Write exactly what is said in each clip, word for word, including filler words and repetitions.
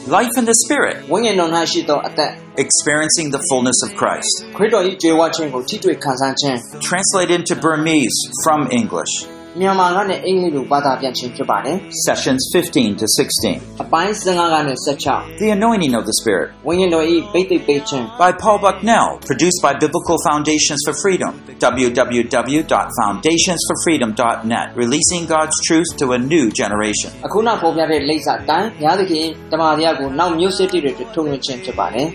life in the Spirit, ဝိညာဉ်တော်၌ရှိသောအသက် experiencing the fullness of Christ. ခရစ်တော်၏ကြွယ်ဝခြင်းကိုထိတွေ့ခံစားခြင်း Translated into Burmese from English. မြန်မာကနေအင်္ဂလိပ်လိုဘာသာပြန်ခြင်းဖြစ်ပါတယ် Sessions fifteen to sixteen. အပိုင်းfifteenကနေsixteen 'The Anointing of the Spirit' ဝိညာဉ်တော်၏ဗိသိက်ပေးခြင်း by Paul Bucknell, produced by Biblical Foundations for Freedom. w w w dot foundations for freedom dot net, releasing God's truth to a new generation. အခုနောက်ပေါ်ပြတဲ့လိပ်စာတိုင်းဘုရားသခင်တမန်တော်ကိုနောက်မျိုးဆက်တွေထုတ်လွှင့်ခြင်းဖြစ်ပါတယ်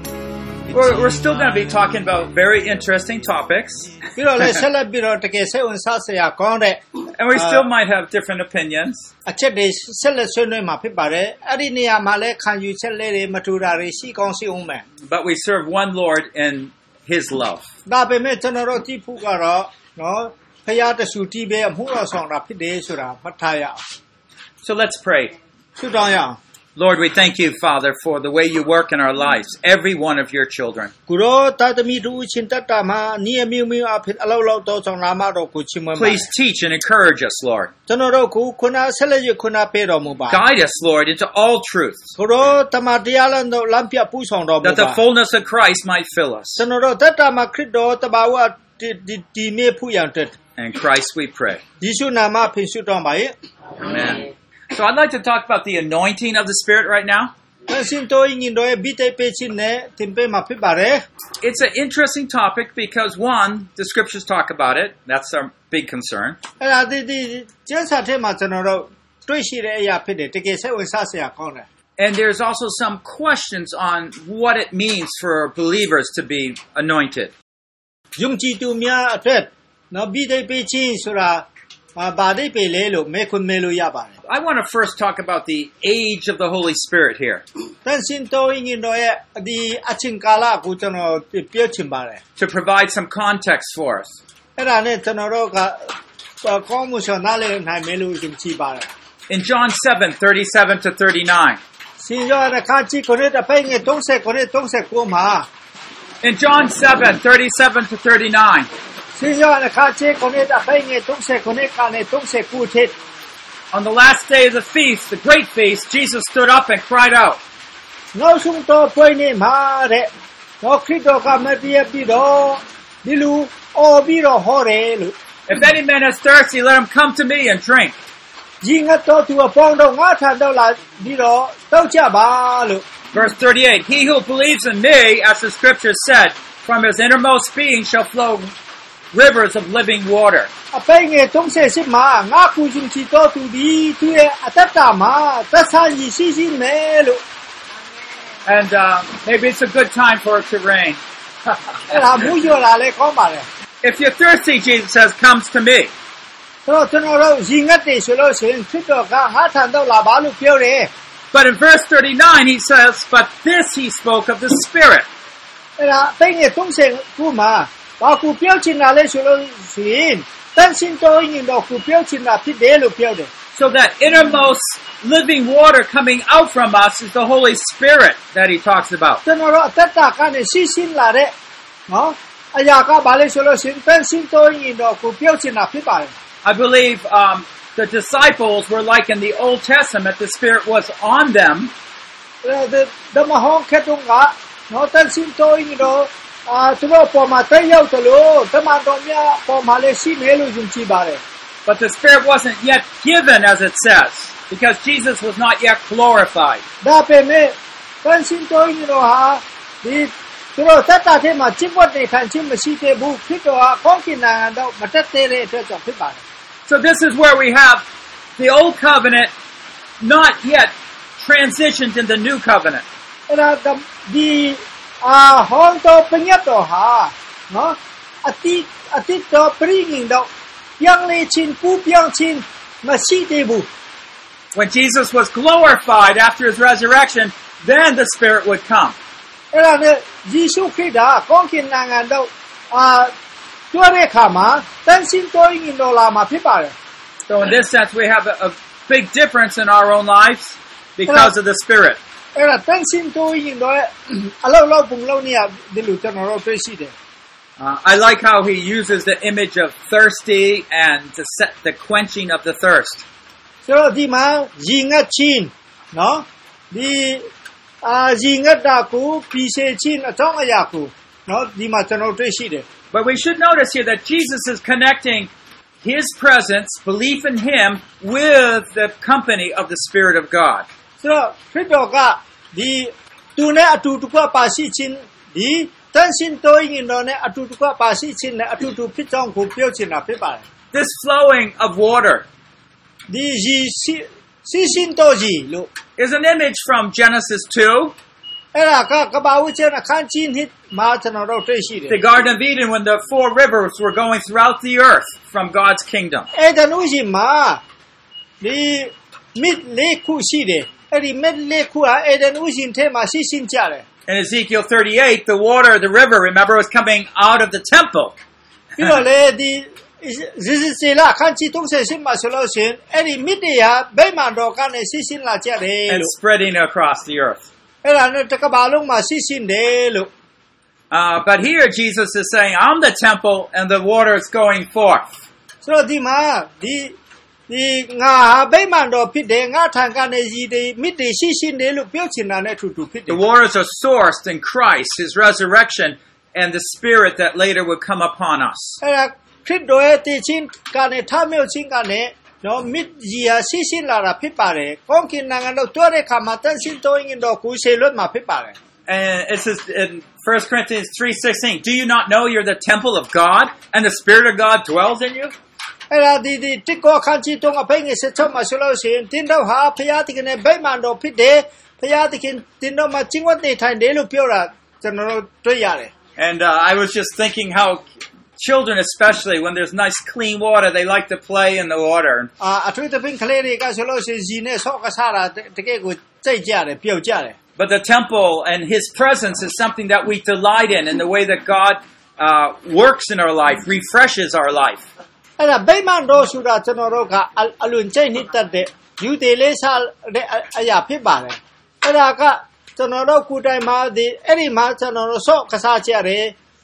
We're, we're still going to be talking about very interesting topics. ပြီးတော့လည်းဆက်လက်ပြီးတော့တကယ်စိတ်ဝင်စားစရာကောင်းတဲ့ And we still might have different opinions. အချက်တွေဆက်လက်ဆွေးနွေးမှာဖြစ်ပါတယ်အဲ့ဒီနေရာမှာလည်းခံယူချက်လေးတွေမတူတာတွေရှိကောင်းရှိအောင်မယ် But we serve one Lord in His love. ဒါပေမဲ့ကျွန်တော်တို့ကြည့်ဖို့ကတော့နော်ဖခင်တဆူတီးပဲအမှုတော်ဆောင်တာဖြစ်တယ်ဆိုတာမှတ်ထားရအောင် So let's pray. ဆုတောင်းရအောင် Lord, we thank you, Father, for the way you work in our lives, every one of your children. ကိုရောတာသမီတို့ချင်းတတ်တာမှာနီးအမျိုးမျိုးအဖြစ်အလောက်လောက်တော့ဆောင်လာမှတော့ကိုချီးမွမ်းပါ Please teach and encourage us, Lord. ကျွန်တော်တို့ကိုခုနဆက်လက်ရခုနပေးတော်မူပါ Guide us, Lord, into all truth, ကိုရောတမန်တရားလမ်းတို့လမ်းပြပူဆောင်တော်မူပါ that the fullness of Christ might fill us. ကျွန်တော်တို့တတ်တာမှာခရစ်တော်တဘာဝဒီဒီမေဖူးရန်တက် In Christ we pray. ယေရှုနာမဖြင့်ဆုတောင်းပါရဲ့ Amen. So I'd like to talk about the anointing of the Spirit right now. ဆင်တော်ရင်တော့ဘိတေပေချင်းနဲ့တင်ပေးမှာဖြစ်ပါတယ် It's an interesting topic because, one, the scriptures talk about it. That's our big concern. အဲ့ဒါဒီဒီကျမ်းစာထဲမှာကျွန်တော်တို့တွေ့ရှိတဲ့အရာဖြစ်တယ်တကယ်စိတ်ဝင်စားစရာကောင်းတယ် And there's also some questions on what it means for believers to be anointed. ယုံကြည်သူများအတွက်နော်ဘိတေပေချင်းဆိုတာဘာဒိပေလဲလို့မေခွန်းမေလို့ရပါတယ် I want to first talk about the age of the Holy Spirit here. တန်စင်တော်ရင်တော့ရဲ့ဒီအချင်းကာလကိုကျွန်တော်ပြောချင်ပါတယ် To provide some context for us. အဲ့ဒါနဲ့ကျွန်တော်တို့ကကောင်းမှုရှောင်းနားလည်နိုင်မယ်လို့ယုံကြည်ပါတယ် In John seven, thirty-seven to thirty-nine. စင်ရောအခါကြီးကိုရတဲ့ပိုင်းငယ်thirtyနဲ့thirty-nineမှာ In John seven, thirty-seven to thirty-nine. စင်ရောအခါကြီးကိုရတဲ့ပိုင်းငယ်thirty-nineကနေthirty-nineထိ On the last day of the feast, the great feast, Jesus stood up and cried out. နောက်ဆုံးတော့ပွဲနေမှာတဲ့တော့ခရစ်တော်ကမပြည့်ပြီးတော့ဒီလူအော်ပြီးတော့ဟောတယ်လို့ If any man is thirsty, let him come to me and drink. ဒီငါတော့သူအပေါင်းတော့ငါထံတော့လာပြီးတော့တောက်ကြပါလို့ Verse thirty-eight, he who believes in me, as the scripture said, from his innermost being shall flow rivers of living water. အပိုင်းငယ်thirty-eightမှာငါကူချင်းချီတော့သူဒီသူရဲ့အတ္တမှာသက်ဆိုင်ရှိရှိမယ်လို့ And uh, maybe it's a good time for it to rain. အဲ့ဒါမူရလာလေကောင်းပါလေ If you're thirsty, Jesus says, comes to me. တော့ကျွန်တော်တို့ရင်ငတ်တယ်ဆိုလို့ရှိရင်ခရစ်တော်ကငါထံတော့လာပါလို့ပြောတယ် But in verse thirty-nine, he says, but this he spoke of the Spirit. အဲ့ဒါအပိုင်းငယ်thirty-nineမှာဘာကူပြောချင်တာလဲဆိုလို့ရှိရင်တန်စင်တော်ရင်တော့ကူပြောချင်တာဖြစ်တယ်လို့ပြောတယ် So that innermost living water coming out from us is the Holy Spirit that he talks about. ကျွန်တော်တို့အတ္တကနေရှိရှိလာတဲ့နော်အရာကဘာလဲဆိုလို့ရှိရင်တန်စင်တော်ရင်တော့ကူပြောချင်တာဖြစ်ပါတယ် I believe um, the disciples were like in the Old Testament, the Spirit was on them. ဓမ္မဟောင်းခက်တုံးကနော်တန်စင်တော်ရင်တော့အာသူတို့ပေါ်မှာတက်ရောက်တယ်လို့ဓမ္မတော်များပေါ်မှာလည်းရှိမယ်လို့ယုံကြည်ပါတယ် But the Spirit wasn't yet given, as it says, because Jesus was not yet glorified. ဒါပေမဲ့တန်စင်တော်ရင်တော့ဟာဒီသူတို့သက်တာထဲမှာจิตဝတ်နေခံခြင်းမရှိသေးဘူးခရစ်တော်ကကောင်းကင်နိုင်ငံတော့မတက်သေးတဲ့အတွက်ကြောင့်ဖြစ်ပါတယ် So this is where we have the Old Covenant not yet transitioned in the New Covenant. အဲ့ဒါဒီအာဟောင်းတော်ပညတ်တော်ဟာနော်အတိအတိတော်ပြည်ငင်တော့ပြောင်းလဲခြင်းပူပြောင်းခြင်းမရှိသေးဘူး When Jesus was glorified after his resurrection, then the Spirit would come. အဲ့ဒါနဲ့ယေရှုခရစ်ကကောင်းကင်နိုင်ငံတော့အာတွားတဲ့အခါမှာတန်စင်တော်ရင်တော်လာမှာဖြစ်ပါတယ် So in this sense, we have a, a big difference in our own lives because of the Spirit. အဲ့ဒါတန်စင်တော်ရင်တော့အလောက်လောက်ပုံလောက်နေရဒီလိုကျွန်တော်တို့တွေ့ရှိတယ် Uh, I like how he uses the image of thirsty and to set the quenching of the thirst. ဆိုတော့ဒီမှာရင်ငတ်ချင်းနော်ဒီအာရီငတ်တာကိုပြီးစေခြင်းအကြောင်းအရာကိုနော်ဒီမှာကျွန်တော်တွေ့ရှိတယ် But we should notice here that Jesus is connecting his presence, belief in him, with the company of the Spirit of God. ဆိုတော့ခရစ်တော်ကဒီသူနဲ့အတူတကွပါရှိခြင်းဒီတန်ရှင်တော်ရင်တော်နဲ့အတူတကွပါရှိခြင်းနဲ့အတူတူဖြစ်ကြောင်းကိုပြောချင်တာဖြစ်ပါတယ် This flowing of water ဒီရီစီရှင်တော်ကြီးလို့ is an image from Genesis two, အဲ့ဒါကကဘာဝကျမ်းအခန်းကြီးနှစ်မှာကျွန်တော်တို့တွေ့ရှိတယ် the Garden of Eden, when the four rivers were going throughout the earth from God's kingdom. အဲ့ဒါလို့ရှိမှာဒီမစ်လေးခုရှိတယ်အဲ့ဒီမစ်လေးခုဟာအဲ့ဒါလို့ရှိရင်ထဲမှာရှိရှင်းကြတယ် In Ezekiel thirty-eight, the water, the river, remember, was coming out of the temple. ပြီးတော့လေဒီဇေဇေလာခန်းကြီးသုံးဆယ်ရှင်းမှာဆိုလို့ရှိရင်အဲ့ဒီမစ်တွေဟာဗိမာန်တော်ကနေရှိရှင်းလာကြတယ် And လို့ spreading across the earth. အဲ့ဒါနဲ့တကဘာလုံးမှာရှိရှင်းတယ်လို့ Uh, but here Jesus is saying, I'm the temple and the water is going forth. ဆိုတော့ဒီမှာဒီဒီငါဗိမာန်တော်ဖြစ်တယ်ငါထံကနေရည်တွေမစ်တွေရှိရှင်းတယ်လို့ပြောချင်တာနဲ့အတူတူဖြစ်တယ် The waters are sourced in Christ, his resurrection, and the Spirit that later would come upon us. အဲ့ဒါခရစ်တော်ရဲ့တည်ခြင်းကနေထမြောက်ခြင်းကနေနော်မစ်ကြီးဟာရှိရှင်းလာတာဖြစ်ပါတယ်ကောင်းကင်နိုင်ငံတော်တွဲတဲ့ခါမှာတန်ရှင်းတော်ရင်တော်ကိုရှေလွတ်မှာဖြစ်ပါတယ် And it says in First Corinthians three sixteen, do you not know you're the temple of God and the Spirit of God dwells in you? အဲ့ဒါဒီဒီတစ်ကောခန်းကြီးတုံးအဖိငယ်ဆက်ချမှာဆိုလို့ရှိရင်တင်းတော့ဟာဖျားတခင်နဲ့ဗိမာန်တော်ဖြစ်တယ်ဖျားတခင်တင်းတော့မှာကျင့်ဝတ်နေထိုင်တယ်လို့ပြောတာကျွန်တော်တို့တွေ့ရတယ် And uh, I was just thinking how children, especially when there's nice clean water, they like to play in the water. အာအထွေးတပင်ကလေးတွေကဆိုလို့ရှိရင်ဇီနဲ့ဆော့ကစားတာတကယ်ကိုစိတ်ကြတယ်ပျောက်ကြတယ် But the temple and his presence is something that we delight in, in the way that God uh, works in our life, refreshes our life. အဲ့ဒါဗိမာန်တော်ဆိုတာကျွန်တော်တို့ကအလွန်ကျိတ်နှစ်သက်တဲ့ယူသေးလေးစားတဲ့အရာဖြစ်ပါတယ်အဲ့ဒါကကျွန်တော်တို့ကိုယ်တိုင်မှာဒီအဲ့ဒီမှာကျွန်တော်တို့ဆော့ကစားကြတယ်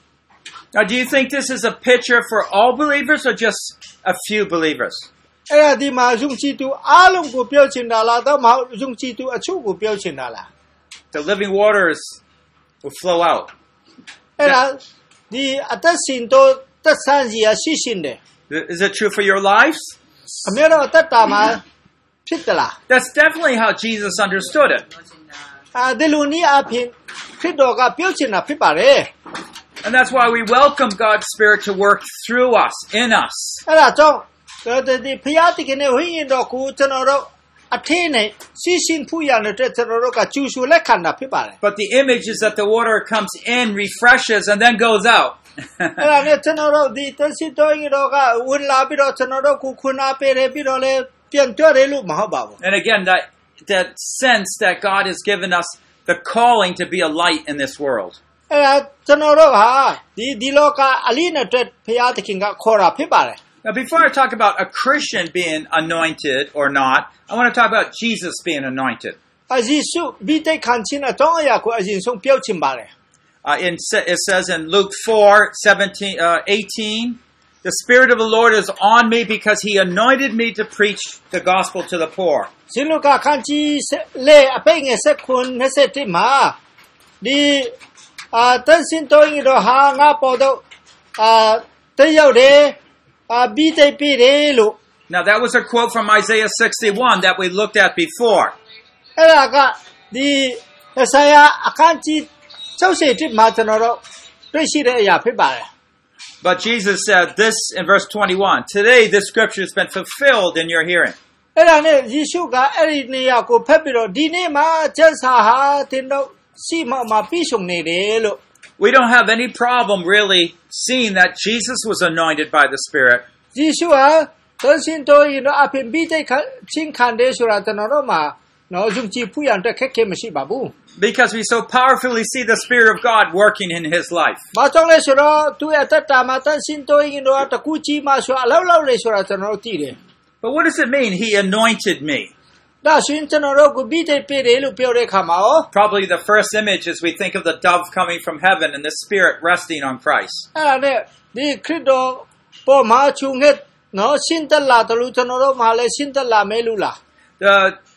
Now, do you think this is a picture for all believers or just a few believers? အဲ့ဒါဒီမှာယုံကြည်သူအားလုံးကိုပြောချင်တာလားတော့မဟုတ်ယုံကြည်သူအချို့ကိုပြောချင်တာလား The living waters will flow out. အဲ့ဒါဒီအသက်ရှင်တော့သက်ဆန်းစီရရှိရှင်တယ် Is it true for your lives? အမေတို့အသက်တာမှာဖြစ်သလား That's definitely how Jesus understood it. အဲဒီလိုနည်းအပြင်ခရစ်တော်ကပြောချင်တာဖြစ်ပါတယ် And that's why we welcome God's Spirit to work through us, in us. အဲ့ဒါကြောင့်ဒီဖျားတခင်နဲ့ဝိညာဉ်တော်ကိုကျွန်တော်တို့အထင်းနဲ့စီးရှင်ဖူးရတဲ့ကျွန်တော်တို့ကကျူရှုလက်ခံတာဖြစ်ပါတယ် But the image is that the water comes in, refreshes, and then goes out. အဲ့ဒါနဲ့ကျွန်တော်တို့ဒီတရှိတော်ရင်တော့ကဝင်လာပြီးတော့ကျွန်တော်တို့ကိုခုနာပေးတယ်ပြီးတော့လည်းပြန်တွေ့တယ်လို့မဟုတ်ပါဘူး And again, that that sense that God has given us the calling to be a light in this world. အဲ့ဒါကျွန်တော်တို့ဟာဒီဒီလောကအလင်းနဲ့တွေ့ဖျားတခင်ကခေါ်တာဖြစ်ပါတယ် Now, before I talk about a Christian being anointed or not, I want to talk about Jesus being anointed. အယေရှုဘိတိတ်ခံခြင်းအကြောင်းအရာကိုအရင်ဆုံးပြောချင်ပါတယ် Uh, in, it says in Luke four, seventeen, uh, eighteen, the Spirit of the Lord is on me because he anointed me to preach the gospel to the poor. ရှင်လူကခန်းကြီးလေအပိငယ်ဆက်ခွန်းနဲ့ဆက်တိမှာဒီအာတန်စင်တော်ရင်တော့ဟာငါပေါ်တော့အာတရောက်တယ်အာဘိတိတ်ပြည်တယ်လို့ Now that was a quote from Isaiah sixty-one that we looked at before. အဲ့ဒါကဒီဆရာအခန်းကြီးsixtyမှာကျွန်တော်တို့တွေ့ရှိတဲ့အရာဖြစ်ပါတယ် But Jesus said this in verse twenty-one, today this scripture has been fulfilled in your hearing. အဲ့ဒါနဲ့ယေရှုကအဲ့ဒီနေရာကိုဖတ်ပြီးတော့ဒီနေ့မှာကျမ်းစာဟာတင်တော့စီမမှာပြည့်စုံနေတယ်လို့ We don't have any problem really seeing that Jesus was anointed by the Spirit. ယေရှုဟာသင်ရှင်တော်ရင်တော့အပြင်ဘိတိတ်ချင်းခံတယ်ဆိုတာကျွန်တော်တို့မှာနော်ယုံကြည်ဖို့ရတဲ့ခက်ခဲမရှိပါဘူး Because we so powerfully see the Spirit of God working in his life. ဘာကြောင့်လဲဆိုတော့သူ့ရဲ့အသက်တာမှာသင်ရှင်တော်ရင်တော့တကူကြီးမှဆိုအလောက်လောက်လေဆိုတာကျွန်တော်တို့သိတယ် But what does it mean? He anointed me. ဒါရှင်ကျွန်တော်တို့ကိုဘိတိတ်ပြတယ်လို့ပြောတဲ့အခါမှာရော Probably the first image is we think of the dove coming from heaven and the Spirit resting on Christ. အဲ့ဒါနဲ့ဒီခရစ်တော်ပေါ်မှာချုံငှက်နော်ရှင်းတလာတယ်လို့ကျွန်တော်တို့မှာလည်းရှင်းတလာမဲလို့လား The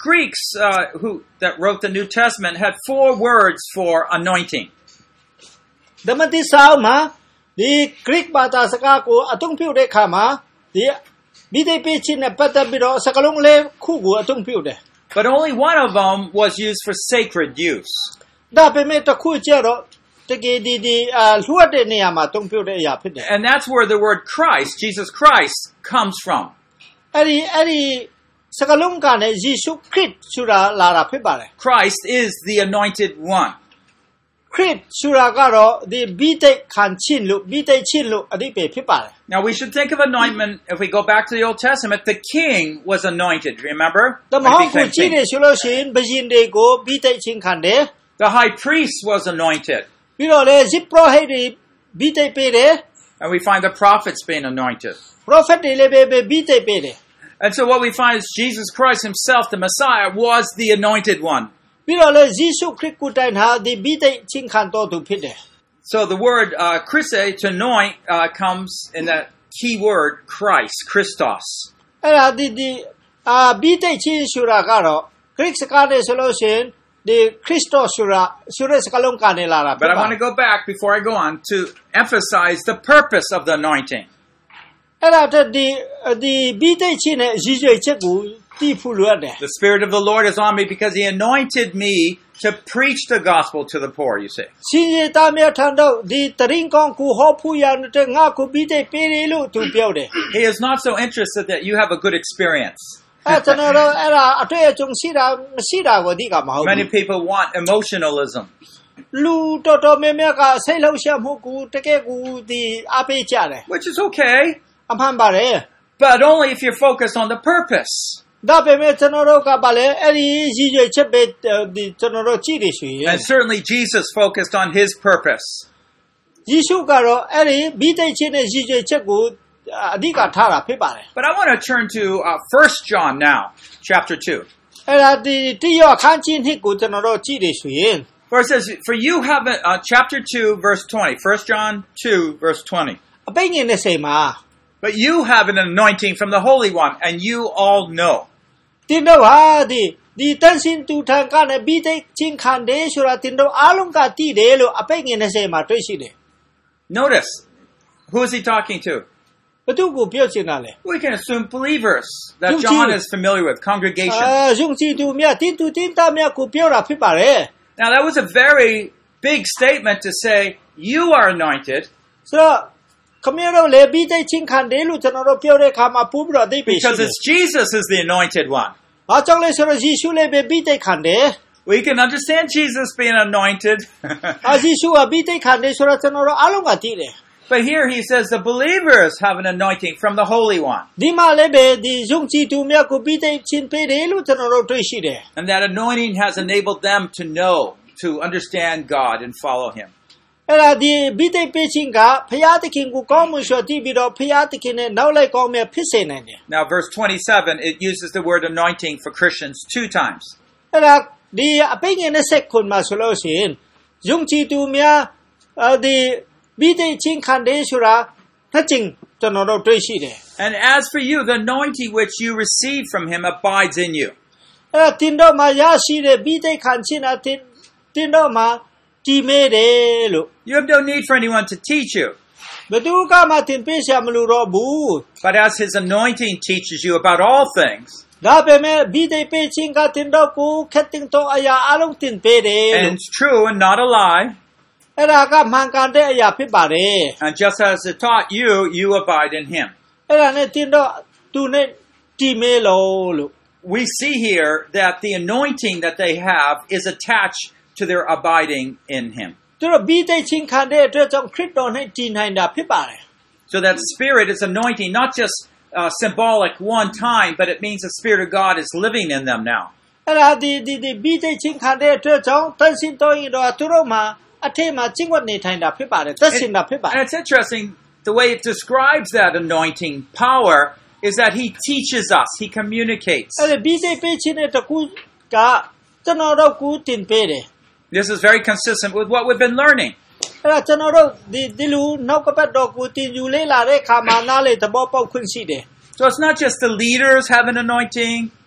Greeks uh, who that wrote the New Testament had four words for anointing. ဓမ္မသစ္စာမှာဒီ Greek ဘာသာစကားကိုအသုံးပြုတဲ့အခါမှာဒီမိသိပေးခြင်းနဲ့ပတ်သက်ပြီးတော့စကားလုံးလေးခုကိုအသုံးပြုတယ် But only one of them was used for sacred use. ဒါပေမဲ့တစ်ခုကျတော့တကယ်ဒီဒီအလွတ်တဲ့နေရာမှာအသုံးပြုတဲ့အရာဖြစ်တယ် And that's where the word Christ, Jesus Christ, comes from. အဲ့ဒီအဲ့ဒီစကားလုံးကလည်းယေရှုခရစ်ဆိုတာလာတာဖြစ်ပါတယ် Christ is the anointed one. ခရစ်ဆိုတာကတော့ဒီဘိသိက်ခံခြင်းလို့ဘိသိက်ခြင်းလို့အဓိပ္ပာယ်ဖြစ်ပါတယ် Now we should think of anointment, if we go back to the Old Testament, the king was anointed, remember? တမဟုတ်ကိုကြည့်နေဆိုလို့ရှိရင်ဘုရင်တွေကိုဘိသိက်ခြင်းခံတယ် The high priest was anointed. ပြီးတော့လေဇိပရောဟိတ်တွေဘိသိက်ပေးတယ် And we find the prophets being anointed. ပရောဖက်တွေလည်းပဲဘိသိက်ပေးတယ် And so what we find is Jesus Christ himself, the Messiah, was the anointed one. ပြီးတော့လေယေရှုခရစ်ကိုတိုင်ဟာဒီဘိသိက်ခြင်းခံတော်သူဖြစ်တယ် So the word uh, Chrise, to anoint, uh, comes in that key word, Christ, Christos. အဲ့ဒါဒီဒီအာဘိသိက်ခြင်းဆိုတာကတော့ Greek စကားနဲ့ဆိုလို့ရှိရင်ဒီ Christos ဆိုတာဆိုတဲ့စကားလုံးကနေလာတာဖြစ် But ပါ I want to go back before I go on to emphasize the purpose of the anointing. အဲ့ဒါတဲ့ဒီဒီဘိသိက်ခြင်းနဲ့ရည်ရွယ်ချက်ကိုသိဖို့လိုအပ်တယ် The Spirit of the Lord is on me because He anointed me to preach the gospel to the poor, you see. ရှင်ရသားများထံတော့ဒီတရင်ကောင်းကိုဟောဖို့ရတဲ့ငါကိုဘိသိက်ပေးတယ်လို့သူပြောတယ် He is not so interested that you have a good experience. အဲ့ကျွန်တော်တို့အဲ့ဒါအတွေ့အကြုံရှိတာမရှိတာကိုဒီကမဟုတ် Many ဘူး people want emotionalism. လူတော်တော်များများကစိတ်လှုပ်ရှားမှုကိုတကယ်ကိုဒီအားပေးကြတယ် Which is okay, အမှန်ပါတယ် but only if you're focused on the purpose. ဒါပေမဲ့ကျွန်တော်တို့ကပါလေအဲ့ဒီရည်ရွယ်ချက်ပဲဒီကျွန်တော်တို့ကြည့်နေဆိုရင် And certainly Jesus focused on His purpose. ယေရှုကတော့အဲ့ဒီဘိသိက်ခြင်းနဲ့ရည်ရွယ်ချက်ကိုအဓိကထားတာဖြစ်ပါတယ် But I want to turn to uh, First John now, chapter two. အဲ့ဒါဒီတိယောအခန်းကြီးနှစ်ကိုကျွန်တော်တို့ကြည့်နေဆိုရင် Where it says, for you have, a, uh, chapter two, verse twenty. First John two, verse twenty. အပိတ်ငယ်နဲ့စိတ်မှာ But you have an anointing from the Holy One, and you all know. တင်တော့ဟာဒီဒီတန်စင်တူထံကနေဘိသိက်ချင်းခံတယ်ဆိုတာတင်တော့အားလုံးကသိတယ်လို့အပိတ်ငယ်နဲ့စိတ်မှာတွေ့ရှိတယ် Notice, who is he talking to? ဘသူကိုပြောချင်တာလဲ We can assume believers that John is familiar with, congregation. အာယုံကြည်သူများတင်တူတင်သားများကိုပြောတာဖြစ်ပါတယ် Now that was a very big statement to say, you are anointed, ဆိုတော့ခမရတို့လေဘိသိက်ချင်းခံတယ်လို့ကျွန်တော်တို့ပြောတဲ့အခါမှာပို့ပြီးတော့အသိပေးရှိ because တယ် it's Jesus is the anointed one. ဘာကြောင့်လဲဆိုတော့ယေရှုလည်းပဲဘိသိက်ခံတယ် We can understand Jesus being anointed. အာယေရှုကဘိသိက်ခံတယ်ဆိုတော့ကျွန်တော်တို့အားလုံးကသိတယ် But here he says the believers have an anointing from the Holy One. ဒီမှာလည်းပဲဒီယုံကြည်သူများကိုဘိသိက်ချင်းပေးတယ်လို့ကျွန်တော်တို့တွေ့ရှိတယ် And that anointing has enabled them to know, to understand God and follow Him. အဲ့ဒါဒီဘိသိက်ပေးခြင်းကဖျားသခင်ကိုကောင်းမှုလျှော်တည်ပြီးတော့ဖျားသခင်နဲ့နောက်လိုက်ကောင်းမြတ်ဖြစ်စေနိုင်တယ် Now verse twenty-seven, it uses the word anointing for Christians two times. အဲ့ဒါဒီအပိတ်ငယ်နဲ့ဆက်ခွန်မှာဆိုလို့ရှိရင်ယုံကြည်သူများဒီဘိသိက်ချင်းခံတယ်ဆိုတာနှစ်ကြိမ်ကျွန်တော်တို့တွေ့ရှိတယ် And as for you, the anointing which you receive from Him abides in you. အဲ့ဒါတင်တော့မှာရရှိတဲ့ဘိသိက်ခံခြင်းအတင်တင်တော့မှာကြည်မဲတယ်လို့ You have no need for anyone to teach you. ဘယ်သူကမှတင်ပေးရှာမလို့တော့ဘူး But as His anointing teaches you about all things, ဒါပေမဲ့ဘိသိက်ပေးခြင်းကတင်တော့ကိုခက်တင်တော့အရာအလုံးတင်ပေးတယ် and it's true and not a lie, အဲ့ဒါကမှန်ကန်တဲ့အရာဖြစ်ပါတယ် and just as it taught you, you abide in Him. အဲ့ဒါနဲ့တင်တော့သူနဲ့ကြည်မဲလို့လို့ We see here that the anointing that they have is attached to their abiding in Him. သူတို့ဘိသိက်ချင်းခံတဲ့အတွက်ကြောင့်ခရစ်တော်နဲ့ကြည်နိုင်တာဖြစ်ပါတယ် So that Spirit is anointing, not just uh, symbolic one time, but it means the Spirit of God is living in them now. အဲ့ဒါဒီဒီဒီဘိသိက်ချင်းခံတဲ့အတွက်ကြောင့်တန်ရှင်းတော်ရင်တော့သူတို့မှာအထက်မှာကျင့်ဝတ်နေထိုင်တာဖြစ်ပါတယ်သက်ရှင်တာဖြစ်ပါတ And ယ် it's interesting, the way it describes that anointing power is that He teaches us, He communicates. အဲ့ဒါဘိသိက်ပေးခြင်းတဲ့တကူကကျွန်တော်တို့ကူတင်ပေးတယ် This is very consistent with what we've been learning. အဲ့ဒါကျွန်တော်တို့ဒီဒီလူနောက်ကပတ်တော်ကူတင်ယူလေလာတဲ့ခါမှာနားလေသဘောပေါက်ခွင့်ရှိတယ် So it's not just the leaders have an anointing,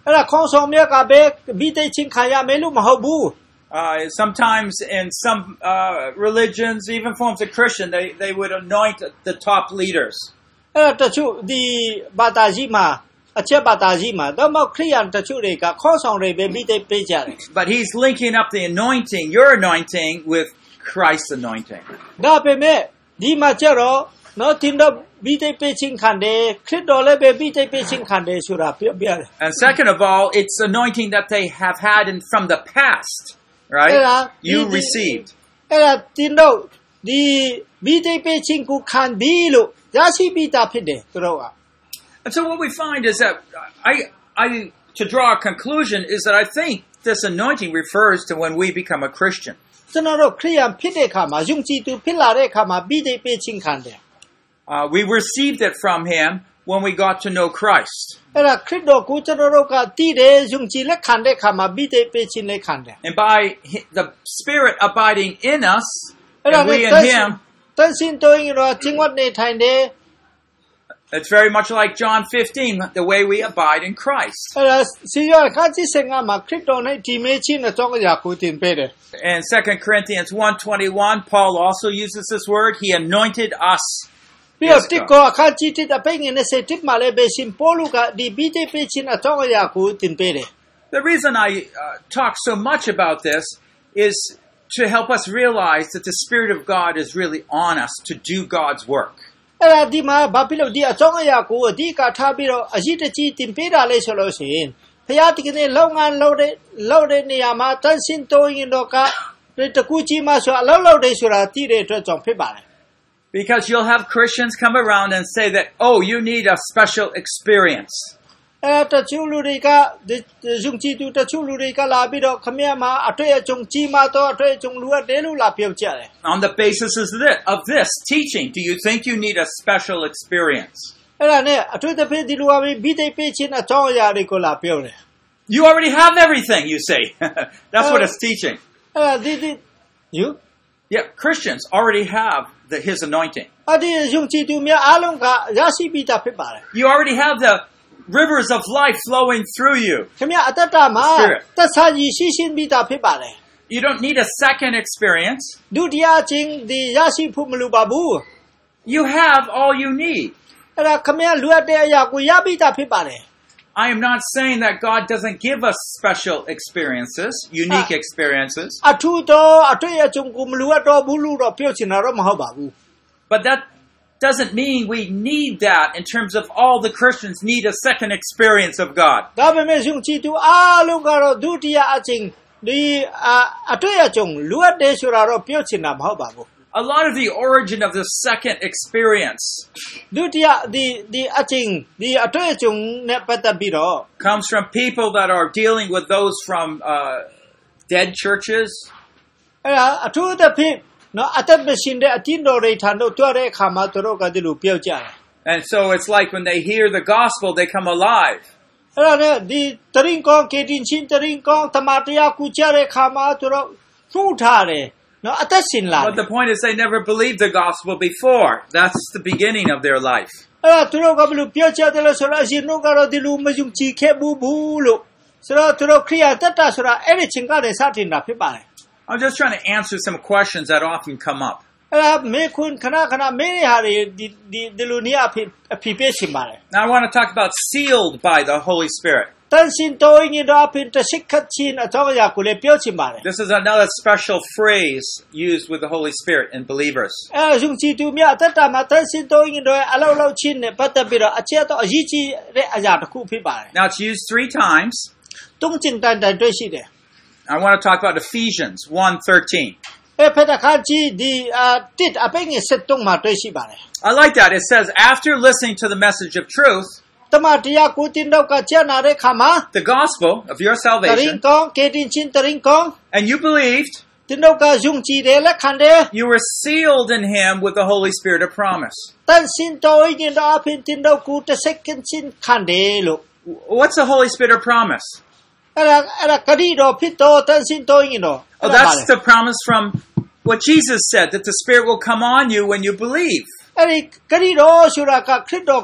အဲ့ဒါခေါင်းဆောင်မြတ်ကပဲမိသိချင်းခံရမယ်လို့မဟုတ်ဘူး Uh, sometimes in some uh, religions, even forms of Christian, they, they would anoint the top leaders. အဲ့ဒါတချို့ဒီဘာသာကြီးမှာအချက်ဘာသာကြီးမှာတော့မခရိယန်တချို့တွေကခေါင်းဆောင်တွေပဲမိသိပေးကြတယ် But he's linking up the anointing, your anointing, with Christ's anointing. ဒါပေမဲ့ဒီမှာကျတော့နော်တင်တော့မိသိပေးချင်းခံတယ်ခရစ်တော်လည်းပဲမိသိပေးချင်းခံတယ်ဆိုတာပြောပြတယ် And second of all, it's anointing that they have had in, from the past, right? You received. အဲ့ဒါတင်တော့ဒီမိသိပေးချင်းကိုခံပြီးလို့ရရှိပြီးသားဖြစ်တယ်သူတို့က And so what we find is that I, I, to draw a conclusion is that I think this anointing refers to when we become a Christian. ကျွန်တော်တို့ခရိယန်ဖြစ်တဲ့အခါမှာယုံကြည်သူဖြစ်လာတဲ့အခါမှာမိသိပေးချင်းခံတယ် Uh, we received it from him when we got to know Christ. အဲ့ဒါခရစ်တော်ကိုကျွန်တော်တို့ကတည်တယ်ယုံကြည်လက်ခံတဲ့အခါမှာမိသိပေးချင်းလက်ခံတယ် And by the Spirit abiding in us, အဲ့ဒါ and ပဲ we in him, တန်စင်တော်ရင်တော့ကျင့်ဝတ်နေထိုင်တယ် it's very much like John fifteen, the way we abide in Christ. အဲ့ဒါစီရခါကြီးစင်ကမှာခရစ်တော်နဲ့ဒီမေချင်းအကြောင်းအရာကိုသင်ပေးတယ် In Second Corinthians one twenty-one, Paul also uses this word. He anointed us. ပြီးတော့တစ်ကောအခါကြီးတဲ့အပိငယ်နဲ့စတစ်မှာလည်းပဲရှင်ပေါလုကဒီမိသိပေးချင်းအကြောင်းအရာကိုသင်ပေးတယ် The reason I uh, talk so much about this is to help us realize that the Spirit of God is really on us to do God's work. အဲ့ဒါဒီမှာဘာဖြစ်လို့ဒီအကြောင်းအရာကိုအဓိကထားပြီးတော့အရေးတကြီးသင်ပေးတာလဲဆိုလို့ရှိရင်ဘုရားတကယ်လုံငန်းလုပ်တဲ့လုပ်တဲ့နေရာမှာတန်စင်တော်ရင်တော့ကတကူကြီးမှဆိုအလောက်လောက်တယ်ဆိုတာသိတဲ့အတွက်ကြောင့်ဖြစ်ပါတယ် Because you'll have Christians come around and say that, oh, you need a special experience. အဲ့တချို့လူတွေကယုံကြည်သူတချို့လူတွေကလာပြီးတော့ခမရမှာအတွေ့အကြုံကြီးမှတော့အတွေ့အကြုံလူအတဲလို့လာပြောကြတယ် On the basis of this, of this teaching, do you think you need a special experience? အဲ့ဒါနဲ့အတွေ့အကြုံဒီလူကပြီးသိပေးခြင်းအကြောင်းအရာတွေကိုလာပြောတယ် You already have everything, you say. That's what it's teaching. အဲ့ဒါဒီဒီ you Yeah, Christians already have the, his anointing. အဲ့ဒီယုံကြည်သူများအားလုံးကရရှိပြီးသားဖြစ်ပါတယ် You already have the rivers of life flowing through you. ခင်ဗျအတ္တမှာသက်ဆိုင်ရရှိရှင်းပြီးသားဖြစ်ပါတယ် You don't need a second experience. ဒုတိယချင်းဒီရရှိဖို့မလိုပါဘူး You have all you need. အဲ့ဒါခင်ဗျလူအပ်တဲ့အရာကိုရပြီးသားဖြစ်ပါတယ် I am not saying that God doesn't give us special experiences, unique experiences. အထူးတော့အတွေ့အကြုံကိုမလိုအပ်တော့ဘူးလို့တော့ပြောချင်တာတော့မဟုတ်ပါဘူး But that doesn't mean we need that in terms of all the Christians need a second experience of God. ဒါပေမဲ့ယုံကြည်သူအားလုံးကတော့ဒုတိယအချင်းဒီအတွေ့အကြုံလိုအပ်တယ်ဆိုတာတော့ပြောချင်တာမဟုတ်ပါဘူး A lot of the origin of the second experience ဒုတိယဒီဒီအချင်းဒီအတွေ့အကြုံနဲ့ပတ်သက်ပြီးတော့ comes from people that are dealing with those from uh, dead churches. အဲ့ဒါအထူးသဖြင့်နော်အသက်ရှင်တဲ့အတင်းတော်တွေထံတို့တွားတဲ့အခါမှာသူတို့ကဒီလိုပြောကြတယ် And so it's like when they hear the gospel, they come alive. အဲ့ဒါနဲ့ဒီတရင်ကောကေတင်ချင်းတရင်ကောတမန်တရားကူကြတဲ့အခါမှာသူတို့ထူထားတယ်နော်အသက်ရှင်လာတယ် But the point is they never believed the gospel before. That's the beginning of their life. အဲ့ဒါသူတို့ကဘယ်လိုပြောကြတယ်လဲဆိုတော့အရှင်တို့ကတော့ဒီလိုမယုံကြည်ခဲ့ဘူးဘူးလို့ဆိုတော့သူတို့ခရိယာတတ်တာဆိုတာအဲ့ဒီချင်းကတည်းကစတင်တာဖြစ်ပါတယ် I'm just trying to answer some questions that often come up. အဲ့ဒါမေခွန်းခဏခဏမေးရဟာဒီဒီဒီလိုနေအဖြစ်အဖြစ်ပြရှင်ပါတယ် Now I want to talk about sealed by the Holy Spirit. တန်စင်တော်ရင်တော့အဖြစ်တရှိခတ်ချင်းအကြောင်းအရာကိုလည်းပြောချင်ပါတယ် This is another special phrase used with the Holy Spirit in believers. အဲယုံကြည်သူများအတ္တမှာတန်စင်တော်ရင်တော့အလောက်လောက်ချင်းနဲ့ပတ်သက်ပြီးတော့အချက်တော့အရေးကြီးတဲ့အရာတစ်ခုဖြစ်ပါတယ် Now it's used three times. တုံးကျင်တန်တန်တွေ့ရှိတယ် I want to talk about Ephesians one thirteen. အဲဖက်တခါကြီးဒီအတစ်အပိငယ်ဆက်တုံးမှာတွေ့ရှိပါတယ် I like that. It says, after listening to the message of truth, တမန်တရားကိုတင်တော့ကကြားနာတဲ့ခါမှာ the gospel of your တရင် salvation, ကောင်းကေတင်ချင်းတရင်ကောင်း and you believed, တင်တော့ကယုံကြည်တယ်လက်ခံတယ် you were sealed in him with the Holy Spirit of promise. တန်စင်တော်ရင်တော့အဖြစ်တင်တော့ကိုတစက္ကန့်ချင်းခံတယ်လို့ What's the Holy Spirit of promise? အဲ့ဒါအဲ့ဒါကတိတော်ဖြစ်တော်တန်စင်တော်ရင်တော့ Oh, that's the promise from what Jesus said, that the Spirit will come on you when you believe. အဲ့ဒီကတိတော်ဆိုတာကခရစ်တော်က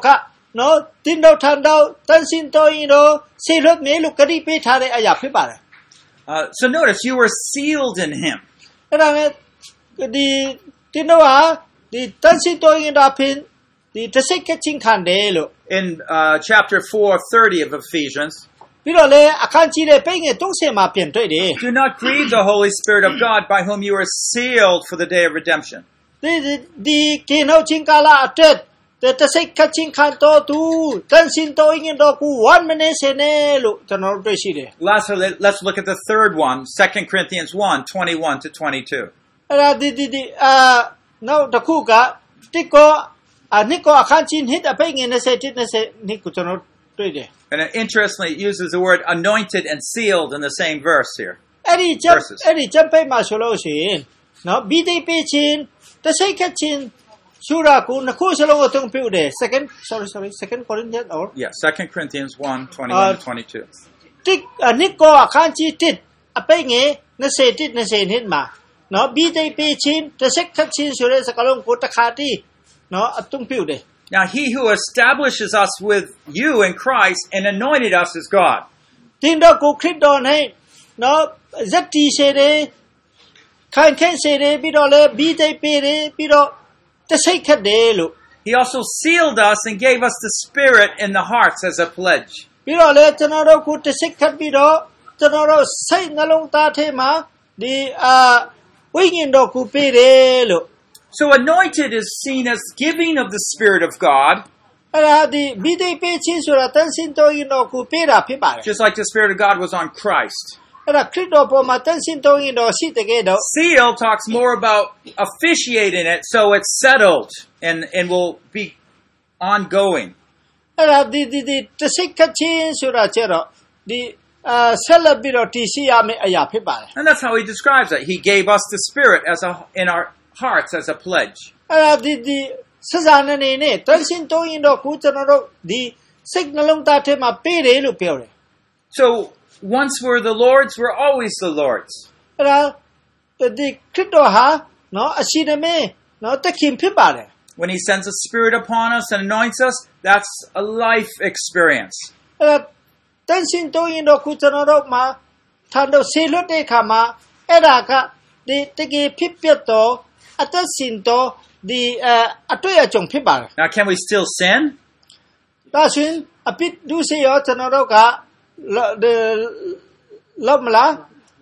နော်တင်းတော့ထန်တော့တန်စင်တော်ရင်တော့ဆေလွတ်မြေလို့ကတိပေးထားတဲ့အရာဖြစ်ပါတယ် Uh, so notice, you were sealed in him. အဲ့ဒါနဲ့ဒီတင်းတော့ဟာဒီတန်စင်တော်ရင်တော့ဖြင့်ဒီတစိတ်ကချင်းခံတယ်လို့ In uh, chapter four thirty of Ephesians, ပြီးတော့လေအခန်းကြီးတဲ့ပိတ်ငယ်30မှာပြင်တွေ့တယ် do not grieve the Holy Spirit of God by whom you are sealed for the day of redemption. ဒီဒီကိနောချင်းကာလာအတွက်တစိတ်ကချင်းခံတော့သူတန်စင်တော်ရင်တော့ကူone minuteစနေလို့ကျွန်တော်တို့တွေ့ရှိတယ် Lastly, let's look at the third one, Second Corinthians one twenty-one to twenty-two. အဲ့ဒါဒီဒီဒီအာနောက်တစ်ခုကတိကောအနိကောအခန်းကြီးဟစ်အပိတ်ငယ်20 20နိကိုကျွန်တော်တွေ့တယ် And interestingly, it uses the word anointed and sealed in the same verse here. အဲ့ဒီချက်အဲ့ဒီချက်ပိတ်မှာဆိုလို့ရှိရင်နော်ဘီတိပိချင်းတစိတ်ကချင်းရှုရာကိုနှစ်ခုစလုံးအသုံးပြုတယ် second sorry sorry second Corinthians or Yeah, Second Corinthians one twenty-one to twenty-two. တိအနိကောအခန်းကြီး1အပိတ်ငယ်20 20နှစ်မှာနော်ဘီတိပိချင်းတစိတ်ကချင်းဆိုတဲ့စကားလုံးကိုတစ်ခါတည်းနော်အသုံးပြုတယ် Now, he who establishes us with you in Christ and anointed us is God. တင်တော့ကိုခရစ်တော်နဲ့နော်ဇက်တီစေတယ်ခိုင်ခန့်စေတယ်ပြီးတော့လေဘီတိပိတယ်ပြီးတော့တစိတ်ခတ်တယ်လို့ He also sealed us and gave us the Spirit in the hearts as a pledge. ပြီးတော့လေကျွန်တော်တို့ကိုတစိတ်ခတ်ပြီးတော့ကျွန်တော်တို့စိတ်နှလုံးသားထဲမှာဒီအာဝိညာဉ်တော်ကိုပေးတယ်လို့ So anointed is seen as giving of the Spirit of God, အဲ့ဒါဒီဘီတိပိချင်းဆိုတာတန်စင်တော်ရင်တော်ကိုပေးတာဖြစ်ပါတယ် just like the Spirit of God was on Christ. အဲ့ဒါခရစ်တော်ပေါ်မှာတန်စင်တော်ရင်တော်ရှိတဲ့ကဲတော့ Seal talks more about officiating it, so it's settled and, and will be ongoing. အဲ့ဒါဒီဒီဒီတစိတ်ခတ်ချင်းဆိုတာကျတော့ဒီအာဆက်လက်ပြီးတော့တည်ရှိရမယ့်အရာဖြစ်ပါတယ် And that's how he describes it. He gave us the Spirit as a, in our hearts as a pledge. အဲ့ဒါဒီဒီစစနနေနဲ့တန်စင်တော်ရင်တော်ကိုကျွန်တော်တို့ဒီစိတ်နှလုံးသားထဲမှာပေးတယ်လို့ပြောတယ် So once we're the Lord's, we're always the Lord's. အဲ့ဒါဒီခရစ်တော်ဟာနော်အရှိတမဲနော်တခင်ဖြစ်ပါတယ် When he sends a Spirit upon us and anoints us, that's a life experience. အဲ့ဒါတန်စင်တော်ရင်တော်ကိုကျွန်တော်တို့မှာထန်တော့ဆေလွတ်တဲ့ခါမှာအဲ့ဒါကဒီတကယ်ဖြစ်ပြတော့အသက်ရှင်တော့ဒီအတွေ့အကြုံဖြစ်ပါတယ် Now, can we still sin? ဒါဆိုရင်အပိဒုစေရောကျွန်တော်တို့ကလောက်မလား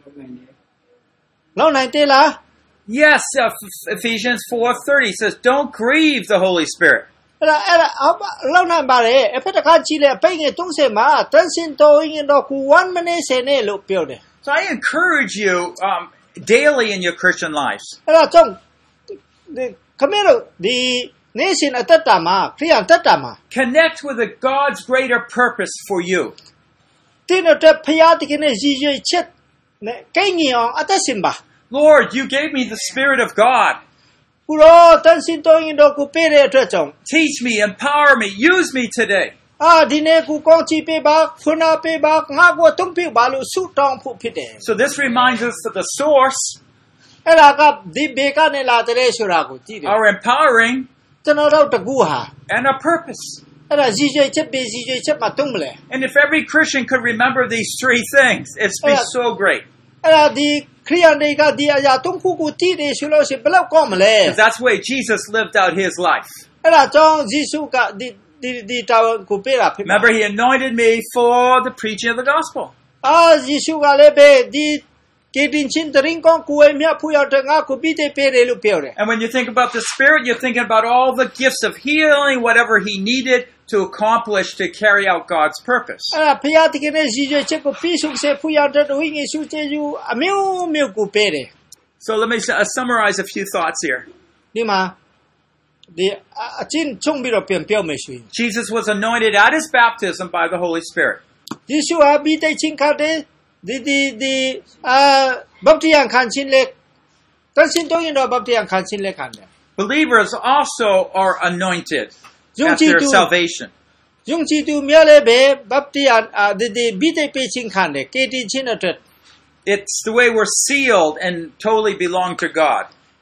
လောက်နိုင်တယ်လား Yes, uh, Ephesians four thirty says, don't grieve the Holy Spirit. အဲ့ဒါအဲ့ဒါလောက်နိုင်ပါတယ်အဖက်တကကြည့်လေပိတ်ငယ်30မှာတန်စင်တော်ရင်တော့ကိုone minute စနေလို့ပြောတယ် So I encourage you um, daily in your Christian lives. အဲ့ဒါကြောင့်ဒီခမရဒီနေ့စဉ်အသက်တာမှာခရိယန်သက်တာမှာ Connect with a God's greater purpose for you. တင်းတော့ဖျားတကယ်နဲ့ရည်ရွယ်ချက်နဲ့ကိန်းကြီးအောင်အသက်ရှင်ပါ Lord, you gave me the Spirit of God. ဘုရောတန်စင်တော်ရင်တော့ကိုပေးတဲ့အတွက်ကြောင့် Teach me, empower me, use me today. အာဒီနေ့ကိုကောင်းချီးပေးပါဖွနာပေးပါငါ့ကိုတုံးပြပါလို့ဆုတောင်းဖို့ဖြစ်တယ် So this reminds us of the source, အဲ့ဒါကဒီဘေကနေလာတဲ့ဆိုတာကိုကြည့်တယ် our empowering, ကျွန်တော်တို့တကူဟာ and a purpose. အဲ့ဒါရည်ရွယ်ချက်ပေးရည်ရွယ်ချက်မှာတုံးမလဲ And if every Christian could remember these three things, it'd be so great. အဲ့ဒါဒီခရိယန်တွေကဒီအရာတုံးခုကိုတည်တယ်ဆိုလို့ရှိရင်ဘယ်လောက်ကောင်းမလဲ Because that's the way Jesus lived out his life. အဲ့ဒါကြောင့်ယေရှုကဒီဒီဒီတာဝန်ကိုပေးတာဖြစ်ပါ Remember, he anointed me for the preaching of the gospel. အာယေရှုကလည်းပဲဒီကေတင်ချင်းတရင်ကောကိုယ်မြတ်ဖူရောက်တဲ့ငါကိုပြီးတဲ့ပေးတယ်လို့ပြောတယ် And when you think about the Spirit, you're thinking about all the gifts of healing, whatever he needed to accomplish to carry out God's purpose. အဲ့ဒါဖျားတကယ်နဲ့ရည်ရွယ်ချက်ကိုပြီးဆုံးစေဖူရောက်တဲ့ဝိညာဉ်စုကျေယူအမျိုးမျိုးကိုပေးတယ် So let me uh, summarize a few thoughts here. ဒီမှာဒီအချင်းချုံပြီးတော့ပြန်ပြောမယ်ဆိုရင် Jesus was anointed at his baptism by the Holy Spirit. ယေရှုဟာပြီးတဲ့ချင်းခါတဲ့ဒီဒီဒီအာဗတ်တရားခံချင်းလက်တန်စင်တော်ရင်တော့ဗတ်တရားခံချင်းလက်ခံတယ် Believers also are anointed Yung at their chitu- salvation. ယုံကြည်သူများလည်းပဲဗတ်တရားဒီဒီပြီးတဲ့ပေးချင်းခံတယ်ကေတင်ချင်းအတွက် It's the way we're sealed and totally belong to God.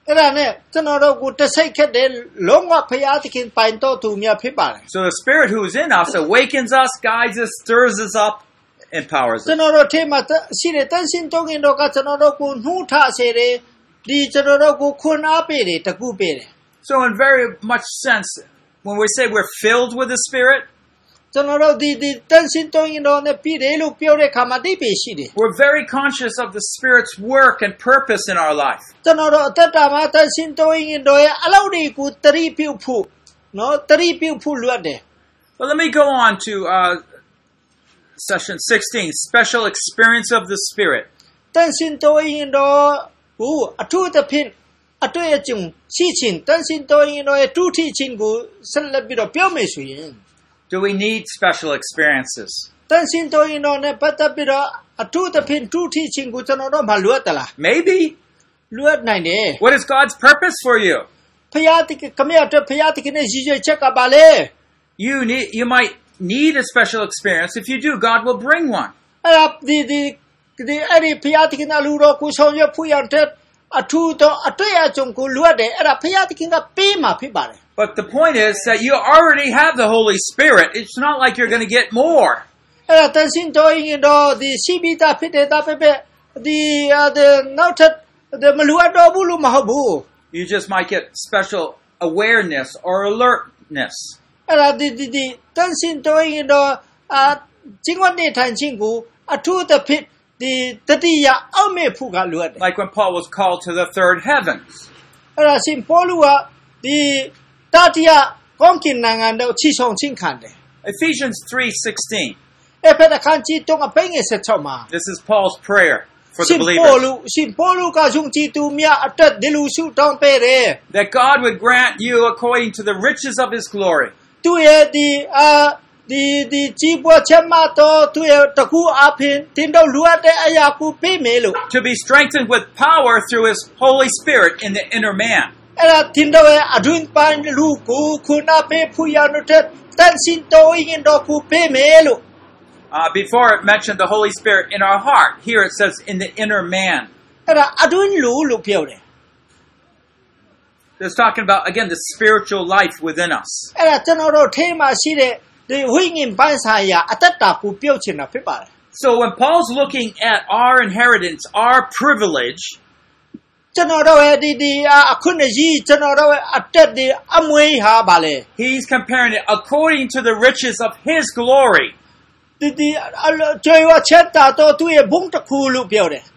အဲ့ဒါနဲ့ကျွန်တော်တို့ကိုတစိတ်ခက်တယ်လုံးဝဖျားသခင်ပိုင်တော်သူများဖြစ်ပါတယ် So the Spirit who is in us awakens us, guides us, stirs us up, empowers ကျွန် us. တော်တို့ထဲမှာရှိတဲ့တန်ရှင်းတော်ခင်တော်ကကျွန်တော်တို့ကိုနှူးထစေတယ်ဒီကျွန်တော်တို့ကိုခွန်အားပေးတယ်တကူပေးတယ် So in very much sense, when we say we're filled with the Spirit, ကျွန်တော်တို့ဒီဒီတန်ရှင်းတော်ခင်တော်နဲ့ပြည်တယ်လို့ပြောတဲ့အခါမှာတိပေရှိတယ် we're very conscious of the Spirit's work and purpose in our life. ကျွန်တော်တို့အသက်တာမှာတန်ရှင်းတော်ခင်တော်ရဲ့အလုပ်တွေကိုတတိပြုဖို့နော်တတိပြုဖို့လွတ်တယ် But let me go on to uh, session sixteen, special experience of the Spirit. တန်ရှင်းတော်ခင်တော်ကိုအထူးသဖြင့်အတွေ့အကြုံရှိခြင်းတန်ရှင်းတော်ခင်တော်ရဲ့တူထီခြင်းကိုဆက်လက်ပြီးတော့ပြောမယ်ဆိုရင် Do we need special experiences? တန်ရှင်းတော်ရင်တော်နဲ့ပတ်သက်ပြီးတော့အထူးသဖြင့်တူထီခြင်းကိုကျွန်တော်တို့မလွတ်တလား Maybe. လွတ်နိုင်တယ် What is God's purpose for you? ဖျားတိကခမရတဲ့ဖျားတိကနဲ့ရည်ရွယ်ချက်ကပါလေ You need, you might need a special experience. If you do, God will bring one. အဲ့ဒါဒီဒီဒီအဲ့ဒီဖျားတိကနဲ့လူတော်ကိုဆောင်ရွက်ဖို့ရတဲ့အထူးသောအတွေ့အကြုံကိုလွတ်တယ်အဲ့ဒါဖျားတိကကပေးမှာဖြစ်ပါတယ် But the point is that you already have the Holy Spirit. It's not like you're going to get more. အဲ့ဒါတန်ရှင်းတော်ရင်တော်ဒီရှိပြီးသားဖြစ်တဲ့တာပဲပဲဒီနောက်ထပ်မလွတ်တော့ဘူးလို့မဟုတ်ဘူး You just might get special awareness or alertness. အဲ့ဒါဒီဒီဒီတန်ရှင်းတော်ရင်တော်အာကျင်းဝတ်နေထိုင်ခြင်းကိုအထူးသဖြင့်ဒီတတိယအောက်မဲ့ဖို့ကလွတ်တယ် Like when Paul was called to the third heavens. အဲ့ဒါရှင်ပေါလုကဒီတတိယကောင်းကင်နိုင်ငံတို့ချီဆောင်ခြင်းခံတယ် Ephesians three sixteen. အဲ့ဖက်အခန်းကြီးတော့အပိငယ်ဆက်ချောက်မှာ This is Paul's prayer for the ရှင်ပေါလု believers. ရှင်ပေါလုကယုံကြည်သူများအသက်ဒီလူရှုတောင်းပေးတယ် That God would grant you according to the riches of his glory. သူရဲ့ဒီအာဒီဒီကြီးပွားချက်မှတော့သူရဲ့တကူအဖင်တင်တော့လူအပ်တဲ့အရာကိုပေးမယ်လို့ To be strengthened with power through his Holy Spirit in the inner man. အဲ့ဒါတင်တော့အတွင်းပိုင်းလူကိုခုနပေးဖူရနတဲ့တန်စင်တော်ရင်တော့ကိုပေးမယ်လို့ Uh, before it mentioned the Holy Spirit in our heart. Here it says in the inner man. အဲ့ဒါအတွင်းလူလို့ပြောတယ် It's talking about, again, the spiritual life within us. အဲ့ဒါကျွန်တော်တို့ထဲမှာရှိတဲ့ဒီဝိညာဉ်ပိုင်းဆိုင်ရာအတ္တကိုပြုတ်ချင်တာဖြစ်ပါတယ် So when Paul's looking at our inheritance, our privilege, ကျွန်တော်တို့ရဲ့ဒီဒီအခုနဲ့ကြီးကျွန်တော်တို့ရဲ့အတက်ဒီအမွေးဟာပါလေ he's comparing it according to the riches of his glory. ဒီဒီကျွေးဝချက်တာတော့သူရဲ့ဘုံတစ်ခုလို့ပြောတယ်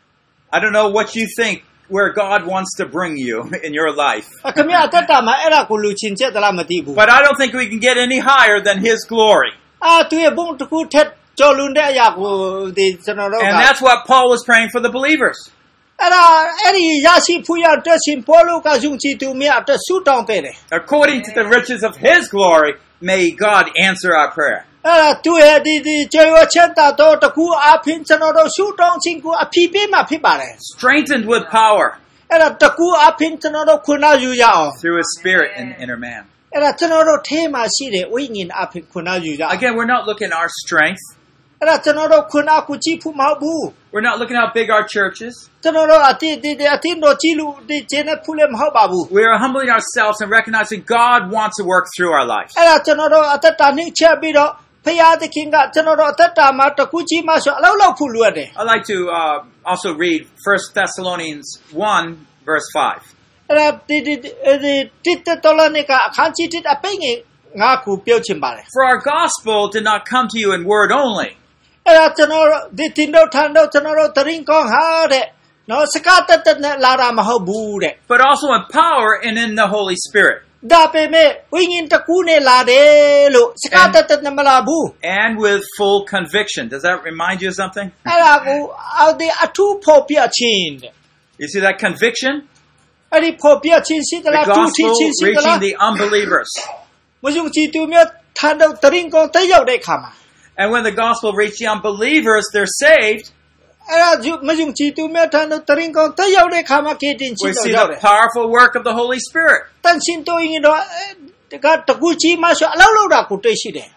I don't know what you think where God wants to bring you in your life. ခင်ဗျာအတက်တာမှာအဲ့ဒါကိုလူချင်းချက်တလားမသိဘူး But I don't think we can get any higher than his glory. အာသူရဲ့ဘုံတစ်ခုထက်ကျော်လွန်တဲ့အရာကိုဒီကျွန်တော်တို့က And that's what Paul was praying for the believers. အဲ့ဒါအဲ့ဒီရရှိဖို့ရတဲ့ရှင်ပေါလုကယုံကြည်သူများအတွက်ဆုတောင်းပေးတယ် According to the riches of his glory, may God answer our prayer. အဲ့ဒါသူရဲ့ဒီဒီကျွေးဝချက်တာတော့တကူအဖင်ကျွန်တော်တို့ဆုတောင်းခြင်းကိုအပြည့်ပေးမှာဖြစ်ပါတယ် Strengthened with power အဲ့ဒါတကူအဖင်ကျွန်တော်တို့ခွင့်အားယူရအောင် through his spirit in the inner man. အဲ့ဒါကျွန်တော်တို့ထဲမှာရှိတဲ့ဝိညာဉ်အဖင်ခွင့်အားယူရအောင် Again, we're not looking at our strength. အဲ့ဒါကျွန်တော်တို့ခွင့်အားကိုကြည့်ဖို့မဟုတ်ဘူး We're not looking at how big our church is. ကျွန်တော်တို့အတိတ်ဒီအတိတ်တို့ကြည့်လို့ဒီကျင်းဖို့လည်းမဟုတ်ပါဘူး We are humbling ourselves and recognizing God wants to work through our lives. အဲ့ဒါကျွန်တော်တို့အသက်တာနှိမ့်ချက်ပြီးတော့ဖျားသခင်ကကျွန်တော်တို့အသက်တာမှာတကူကြီးမှဆိုအလောက်လောက်ဖို့လိုရတယ် I'd like to uh, also read First Thessalonians one, verse five. အဲ့ဒါဒီဒီဒီတစ်တော်လည်းကအခန်းကြီးတစ်အပိငယ်ငါကိုပြောချင်ပါတယ် For our gospel did not come to you in word only, အဲ့ဒါကျွန်တော်ဒီတင်တို့ထန်တို့ကျွန်တော်တို့တရင်ကောင်းဟာတဲ့နော်စကားတက်တက်နဲ့လာတာမဟုတ်ဘူးတဲ့ but also in power and in the Holy Spirit, ဒါပေမဲ့ဝိညာဉ်တကူနဲ့လာတယ်လို့စကားတက်တက်နဲ့မလာဘူး and with full conviction. Does that remind you of something? အဲ့ဒါကိုအော်ဒီအထူးဖို့ပြချင်းတဲ့ You see that conviction? အဲ့ဒီဖို့ပြချင်းရှိသ The လားသူထီ gospel ချင်းရှိသလား reaching the unbelievers. မယုံကြည်သူမျိုးထန်တို့တရင်ကောင်းတက်ရောက်တဲ့ခါမှာ And when the gospel reaches the unbelievers, they're saved. အဲ့ဒါမယုံကြည်သူမျိုးထန်တို့တရင်ကောင်းတက်ရောက်တဲ့ခါမှာကေတင်ချ We င်တော့ see ရောက်တ the ယ် powerful work of the Holy Spirit. တန်ရှင်တို့ရင်တော့တကတကူကြီးမှဆိုအလောက်လောက်တာကိုတွေ့ရှိတယ်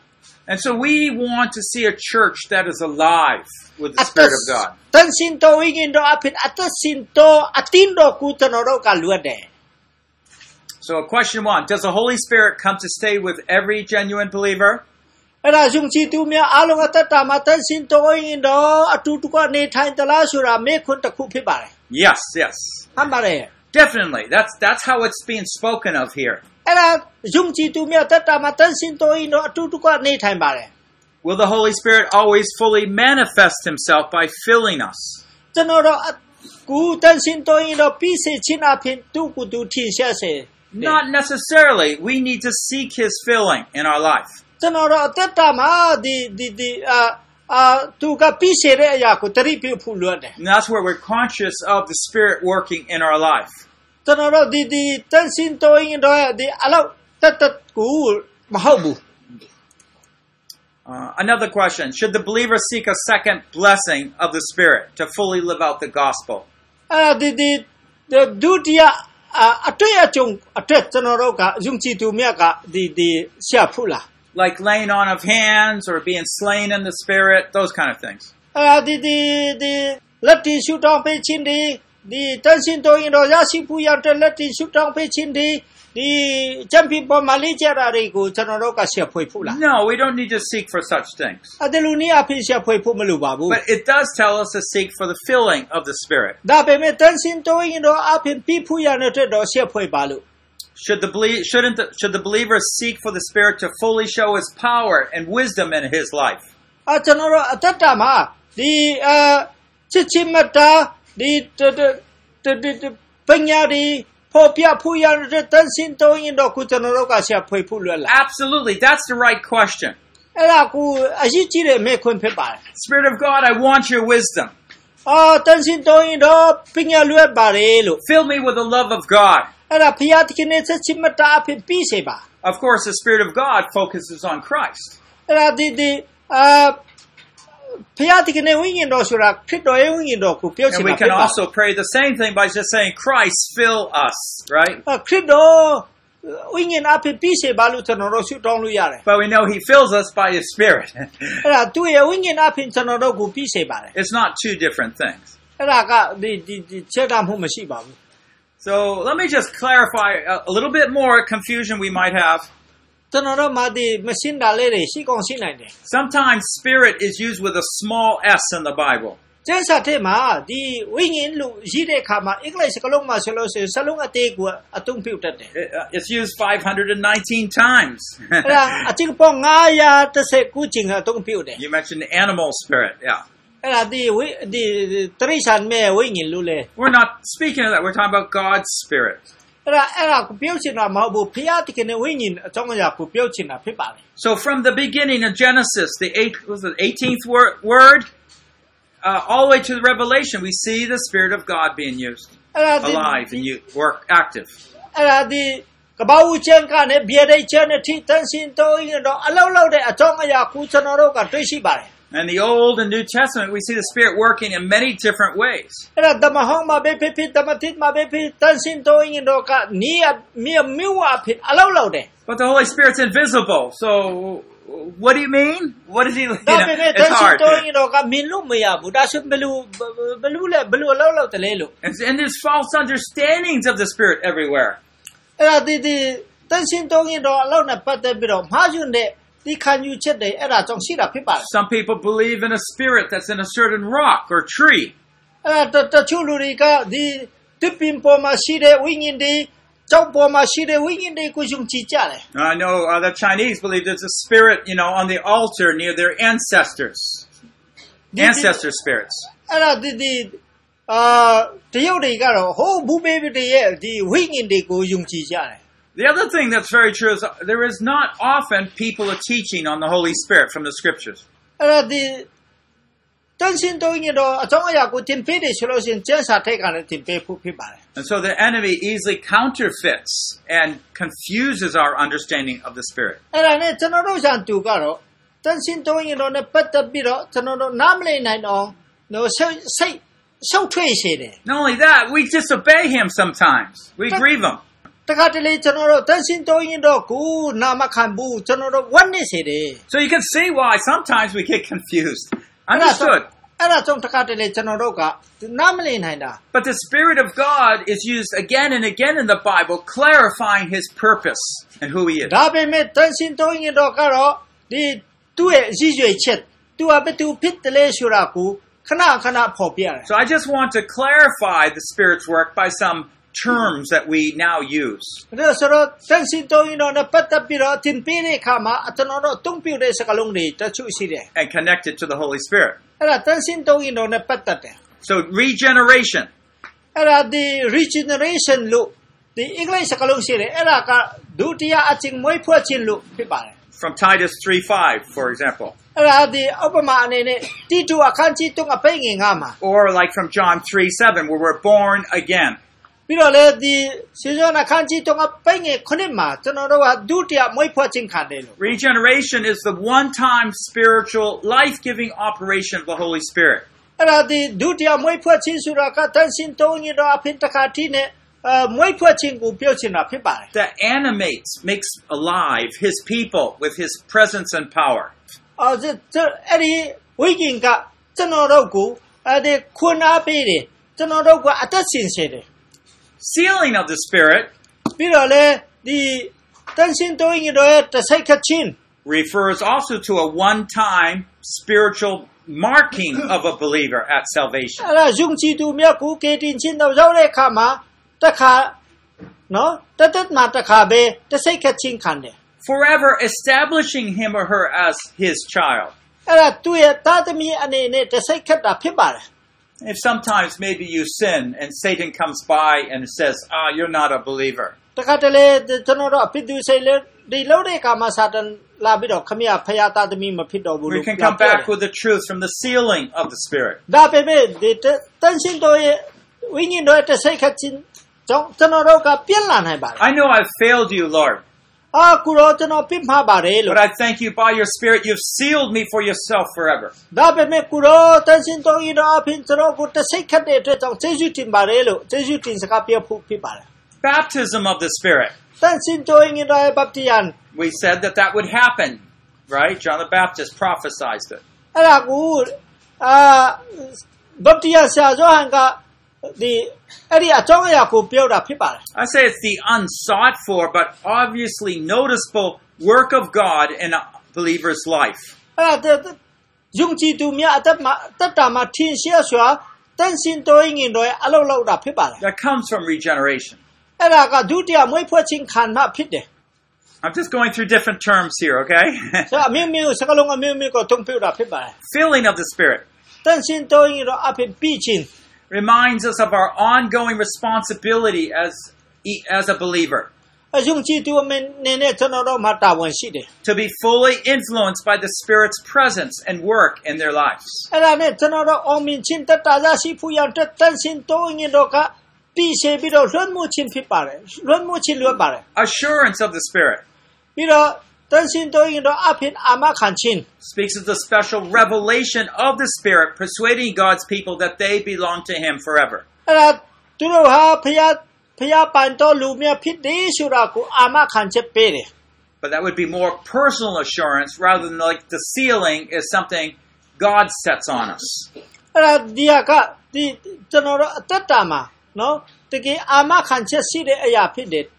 And so we want to see a church that is alive with the Spirit of God. တန်ဆင်းတော်ဝိညာဉ်တော်အဖြစ်အသက်ရှင်တော်အတင်းတော်ကိုကျွန်တော်တို့ကလွတ်တယ် So question one, does the Holy Spirit come to stay with every genuine believer? အဲ့ဒါယုံကြည်သူများအားလုံးအသက်တာမှာတန်ဆင်းတော်ဝိညာဉ်တော်အတူတူကနေထိုင်သလားဆိုတာမေးခွန်းတစ်ခုဖြစ်ပါတယ် Yes, yes. မှန်ပါတယ် Definitely. That's that's how it's being spoken of here. အဲ့ဒါယုံကြည်သူများသက်တာမှာတန်ဆင်းတော်ဝိညာဉ်တော်အတူတူကနေထိုင်ပါတယ် Will the Holy Spirit always fully manifest himself by filling us? ကျွန်တော်တို့ကိုတန်ဆင်းတော်ဝိညာဉ်တော်ပြီးစေခြင်းအဖြစ်သူ့ကိုယ်သူထင်ရှားစေ Not necessarily. We need to seek his filling in our life. ကျွန်တော်တို့အသက်တာမှာဒီဒီဒီအာအာသူကပြီးစေတဲ့အရာကိုတရိပ်ပြုဖို့လွတ်တယ် And that's where we're conscious of the Spirit working in our life. ကျွန်တော်တို့ဒီဒီတန်ဆင်းတော်ဝိညာဉ်တော်ရဲ့ဒီအလောက်တက်တက်ကိုမဟုတ်ဘူး Uh, another question. Should the believer seek a second blessing of the Spirit to fully live out the gospel? အဲ့ဒီဒီဒုတိယအတွေ့အကြုံအတွက်ကျွန်တော်တို့ကယုံကြည်သူများကဒီဒီရှာဖို့လား Like laying on of hands or being slain in the Spirit, those kind of things. အဲ့ဒီဒီဒီလက်တီရှုတောင်းပေးခြင်းဒီဒီတန်ဆင်းတော်ရင်တော်ရရှိဖို့ရတဲ့လက်တီရှုတောင်းပေးခြင်းဒီဒီချမ်ပီယံပေါ်မှာလေးကြတာတွေကိုကျွန်တော်တို့ကရှာဖွေဖို့လား No, we don't need to seek for such things. အဲ့ဒီလိုနည်းအဖြစ်ရှာဖွေဖို့မလိုပါဘူး But it does tell us to seek for the filling of the Spirit. ဒါပေမဲ့တန်ဆင်းတော်ရင်တော်အဖြစ်ပြီးဖို့ရတဲ့တော့ရှာဖွေပါလို့ Should the belie- shouldn't the, should the believer seek for the Spirit to fully show his power and wisdom in his life? အကျွန်တော်တို့အသက်တာမှာဒီအချစ်ချင်းမတာဒီပညာဒီပေါ်ပြဖို့ရတဲ့တန်ဆင်းတော်ရင်တော်ကိုကျွန်တော်တို့ကရှာဖွေဖို့လွယ်လား Absolutely, that's the right question. အဲ့ဒါကိုအရေးကြီးတဲ့မေးခွန်းဖြစ်ပါတယ် Spirit of God, I want your wisdom. အော်တန်ဆင်းတော်ရင်တော်ပညာလွယ်ပါတယ်လို့ Fill me with the love of God. အဲ့ဒါဖျားသခင်နဲ့ချစ်ချင်းမတာအဖြစ်ပြီးစေပါ Of course, the Spirit of God focuses on Christ. အဲ့ဒါဒီဒီအာဖျားသခင်နဲ့ဝိညာဉ်တော်ဆိုတာခရစ်တော်ရဲ့ဝိညာဉ်တော်ကိုပြောချင် And တာ we ဖြစ် can ပါ also pray the same thing by just saying, Christ, fill us, right? ခရစ်တော်ဝိညာဉ်အဖြစ်ပြီးစေပါလို့ကျွန်တော်တို့ဆုတောင်းလို့ရတယ် But we know he fills us by his Spirit. အဲ့ဒါသူ့ရဲ့ဝိညာဉ်အဖြစ်ကျွန်တော်တို့ကိုပြီးစေပါတယ် It's not two different things. အဲ့ဒါကဒီဒီချက်တာမှုမရှိပါဘူး So let me just clarify a, a little bit more confusion we might have. ကျွန်တော်တို့မှာဒီမရှင်းတာလေးတွေရှိကောင်းရှိနိုင်တယ် Sometimes Spirit is used with a small s in the Bible. ကျမ်းစာထဲမှာဒီဝိညာဉ်လို့ရေးတဲ့အခါမှာအင်္ဂလိပ်စကားလုံးမှာဆိုလို့ရှိရင်စလုံးအသေးကိုအသုံးပြုတတ်တယ် It, uh, it's used five hundred nineteen times. အဲ့ဒါအချင်းပေါင်းnine hundred thirty-nineကျင်းအသုံးပြုတယ် You mentioned the animal spirit, yeah. အဲ့ဒါဒီဝိဒီတရိစ္ဆာန်မဲ့ဝိညာဉ်လို့လေ We're not speaking of that. We're talking about God's Spirit. အဲ့ဒါအဲ့ဒါကိုပြောချင်တာမဟုတ်ဘူးဖျားတခင်နဲ့ဝိညာဉ်အကြောင်းအရာကိုပြောချင်တာဖြစ်ပါတယ် So from the beginning of Genesis, the eight, was it eighteenth word, word uh, all the way to the Revelation, we see the Spirit of God being used, အဲ့ဒါဒီ alive and you, work active. အဲ့ဒါဒီကဘာဦးချန်ကနေဘီရိတ်ချန်နဲ့ထိတန်စင်တော်ရင်တော့အလောက်လောက်တဲ့အကြောင်းအရာကိုကျွန်တော်တို့ကတွေ့ရှိပါတယ် In the Old and New Testament, we see the Spirit working in many different ways. အဲ့ဒါဓမ္မဟောင်းမှာပဲဖြစ်ဖြစ်ဓမ္မသစ်မှာပဲဖြစ်တန်စင်တော်ရင်တော့ကနီးမြေမြို့အဖြစ်အလောက်လောက်တယ် But the Holy Spirit's invisible. So what do you mean? What does he, you ဒါ know, ပေမဲ့တန် it's စင် hard. တော်ရင်တော့ကမြင်လို့မရဘူးဒါဆိုဘယ်လိုဘယ်လိုလဲဘယ်လိုအလောက်လောက်တလဲလို့ And and there's false understandings of the Spirit everywhere. အဲ့ဒါဒီဒီတန်စင်တော်ရင်တော့အလောက်နဲ့ပတ်သက်ပြီးတော့မှားယွင်းတဲ့ဒီခံယူချက်တွေအဲ့ဒါကြောင့်ရှိတာဖြစ်ပါတယ် Some people believe in a spirit that's in a certain rock or tree. အဲ့ဒါတချို့လူတွေကဒီတစ်ပင်ပေါ်မှာရှိတဲ့ဝိညာဉ်တွေကျောက်ပေါ်မှာရှိတဲ့ဝိညာဉ်တွေကိုယုံကြည်ကြတယ် I know uh, the Chinese believe there's a spirit, you know, on the altar near their ancestors. Ancestor spirits. အဲ့ဒါဒီဒီအာတရုတ်တွေကတော့ဟိုးဘူးဘေးတွေရဲ့ဒီဝိညာဉ်တွေကိုယုံကြည်ကြတယ် The other thing that's very true is there is not often people are teaching on the Holy Spirit from the Scriptures. အဲ့ဒါဒီတန်စင်တော်ရင်တော့အကြောင်းအရာကိုသင်ပေးတယ်ဆိုလို့ရှိရင်ကျမ်းစာထဲကလည်းသင်ပေးဖို့ဖြစ်ပါတယ် And so the enemy easily counterfeits and confuses our understanding of the Spirit. အဲ့ဒါနဲ့ကျွန်တော်တို့ရှန်တူကတော့တန်စင်တော်ရင်တော့နဲ့ပတ်သက်ပြီးတော့ကျွန်တော်တို့နားမလည်နိုင်တော့နော်စိတ်စိတ်ရှုပ်ထွေးစေတယ် Not only that, we disobey him sometimes. We grieve him. တတခါတလေကျွန်တော်တို့တန်ရှင်းတော်ရင်တော့ကိုနာမခံဘူးကျွန်တော်တို့ဝတ်နေစေတယ် So you can see why sometimes we get confused. Understood. အဲ့ဒါကြောင့်တခါတလေကျွန်တော်တို့ကနားမလည်နိုင်တာ But the Spirit of God is used again and again in the Bible, clarifying His purpose and who He is. ဒါပေမဲ့တန်ရှင်းတော်ရင်တော့ကတော့ဒီသူ့ရဲ့အကြီးအကျယ်သူကဘယ်သူဖြစ်တယ်လဲဆိုတာကိုခဏခဏဖော်ပြတယ် So I just want to clarify the Spirit's work by some terms that we now use. ဒါဆိုတော့တန်ရှင်းတော်ရင်တော့ပတ်သက်ပြီးတော့သင်ပေးတဲ့အခါမှာကျွန်တော်တို့သုံးပြတဲ့စကားလုံးတွေတချို့ရှိတယ် And connect it to the Holy Spirit. အဲ့ဒါတန်ရှင်းတော်ရင်တော့ပတ်သက်တယ် So regeneration. အဲ့ဒါဒီ regeneration လို့ဒီအင်္ဂလိပ်စကားလုံးရှိတယ်အဲ့ဒါကဒုတိယအချင်းမွေးဖွားခြင်းလို့ဖြစ်ပါတယ် From Titus three five, for example. အဲ့ဒါဒီဥပမာအနေနဲ့တိတုအခန်းကြီးသုံးအပိတ်ငယ်ငါမှာ Or like from John three seven, where we're born again. ပြီးတော့လေဒီစေဇောနာခန်းကြီးသုံးအပိတ်ငယ်ခုနှစ်မှာကျွန်တော်တို့ကဒုတိယမွေးဖွားခြင်းခံတယ်လို့ Regeneration is the one-time spiritual, life-giving operation of the Holy Spirit. အဲ့ဒါဒီဒုတိယမွေးဖွားခြင်းဆိုတာကတန်ရှင်းတော်ရင်တော့အဖြစ်တစ်ခါတည်းနဲ့မွေးဖွားခြင်းကိုပြောချင်တာဖြစ်ပါတယ် That animates, makes alive His people with His presence and power. အော်အဲ့ဒီဝိညာဉ်ကကျွန်တော်တို့ကိုအဲ့ဒီခွန်အားပေးတယ်ကျွန်တော်တို့ကအသက်ရှင်စေတယ် Sealing of the Spirit ပြီးတော့လေဒီတန်ရှင်းတော်ရင်တော့တဆိတ်ခချင်း refers also to a one-time spiritual marking of a believer at salvation. အဲ့ဒါယုံကြည်သူများကိုကယ်တင်ခြင်းတော့ရောက်တဲ့အခါမှာတခါနော်တသက်မှာတခါပဲတဆိတ်ခချင်းခံတယ် Forever establishing him or her as His child. အဲ့ဒါသူ့ရဲ့သားသမီးအနေနဲ့တဆိတ်ခတ်တာဖြစ်ပါတယ် If sometimes maybe you sin and Satan comes by and says, ah, you're not a believer. တခါတလေကျွန်တော်တို့အဖြစ်သူစိတ်လေဒီလို့တဲ့အခါမှာစာတန်လာပြီးတော့ခမရဖယားသားသမီးမဖြစ်တော့ဘူး We လို့ can come back with the truth from the sealing of the Spirit. ဒါပေမဲ့ဒီတန်ရှင်းတော်ရဲ့ဝိညာဉ်တော်တဆိတ်ခတ်ခြင်းကြောင့်ကျွန်တော်တို့ကပြင်းလာနိုင်ပါတယ် I know I've failed you, Lord. အာကိုရောကျွန်တော်ပြစ်မှားပါတယ်လို့ But I thank you by your Spirit, you've sealed me for yourself forever. ဒါပေမဲ့ကိုရောတန်ရှင်းတော်ရဲ့အဖြစ်ကျွန်တော်ကိုတဆိတ်ခတ်တဲ့အတွက်ကြောင့်ကျေးဇူးတင်ပါတယ်လို့ကျေးဇူးတင်စကားပြောဖို့ဖြစ်ပါတယ် Baptism of the Spirit. တန်ရှင်းတော်ရဲ့ဘပ်တီယန် We said that that would happen, right? John the Baptist prophesied it. အဲ့ဒါကိုအာဘပ်တီယန်ဆရာဇောဟန်ကဒီအဲ့ဒီအကြောင်းအရာကိုပြောတာဖြစ်ပါတယ် I say it's the unsought for but obviously noticeable work of God in a believer's life. အဲ့ဒါယုံကြည်သူများအသက်မှာတတ်တာမှာထင်ရှားစွာတန်ရှင်းတော်ရင်တော်အလောက်လောက်တာဖြစ်ပါတယ် That comes from regeneration. အဲ့ဒါကဒုတိယမွေးဖွားခြင်းခံမှဖြစ်တယ် I'm just going through different terms here, okay? ဆိုအမျိုးမျိုးစကားလုံးအမျိုးမျိုးကိုတုံ့ပြောတာဖြစ်ပါတယ် Filling of the Spirit တန်ရှင်းတော်ရင်တော်အဖြစ်ပြီးချင်း reminds us of our ongoing responsibility as as a believer. အယုံကြည်သူအမင်းနဲ့ကျွန်တော်တို့မှာတာဝန်ရှိတယ် To be fully influenced by the Spirit's presence and work in their lives. အဲ့ဒါနဲ့ကျွန်တော်တို့အောင်မြင်ခြင်းတတ်တာရရှိဖို့ရတဲ့တန်ရှင်းတော်ရင်တော်ကပြီးစေပြီးတော့လွတ်မှုခြင်းဖြစ်ပါတယ်လွတ်မှုခြင်းလွတ်ပါတယ် Assurance of the Spirit. ပြီးတော့တန်ရှင်းတော်ရင်တော်အဖြစ်အာမခံခြင်း Speaks of the special revelation of the Spirit, persuading God's people that they belong to Him forever. အဲ့ဒါသူတို့ဟာဖျားဖျားပန်တော်လူများဖြစ်တယ်ဆိုတာကိုအာမခံချက်ပေးတယ် But that would be more personal assurance rather than like the sealing is something God sets on us. အဲ့ဒါဒီကဒီကျွန်တော်တို့အသက်တာမှာနော်တကယ်အာမခံချက်ရှိတဲ့အရာဖြစ်တယ်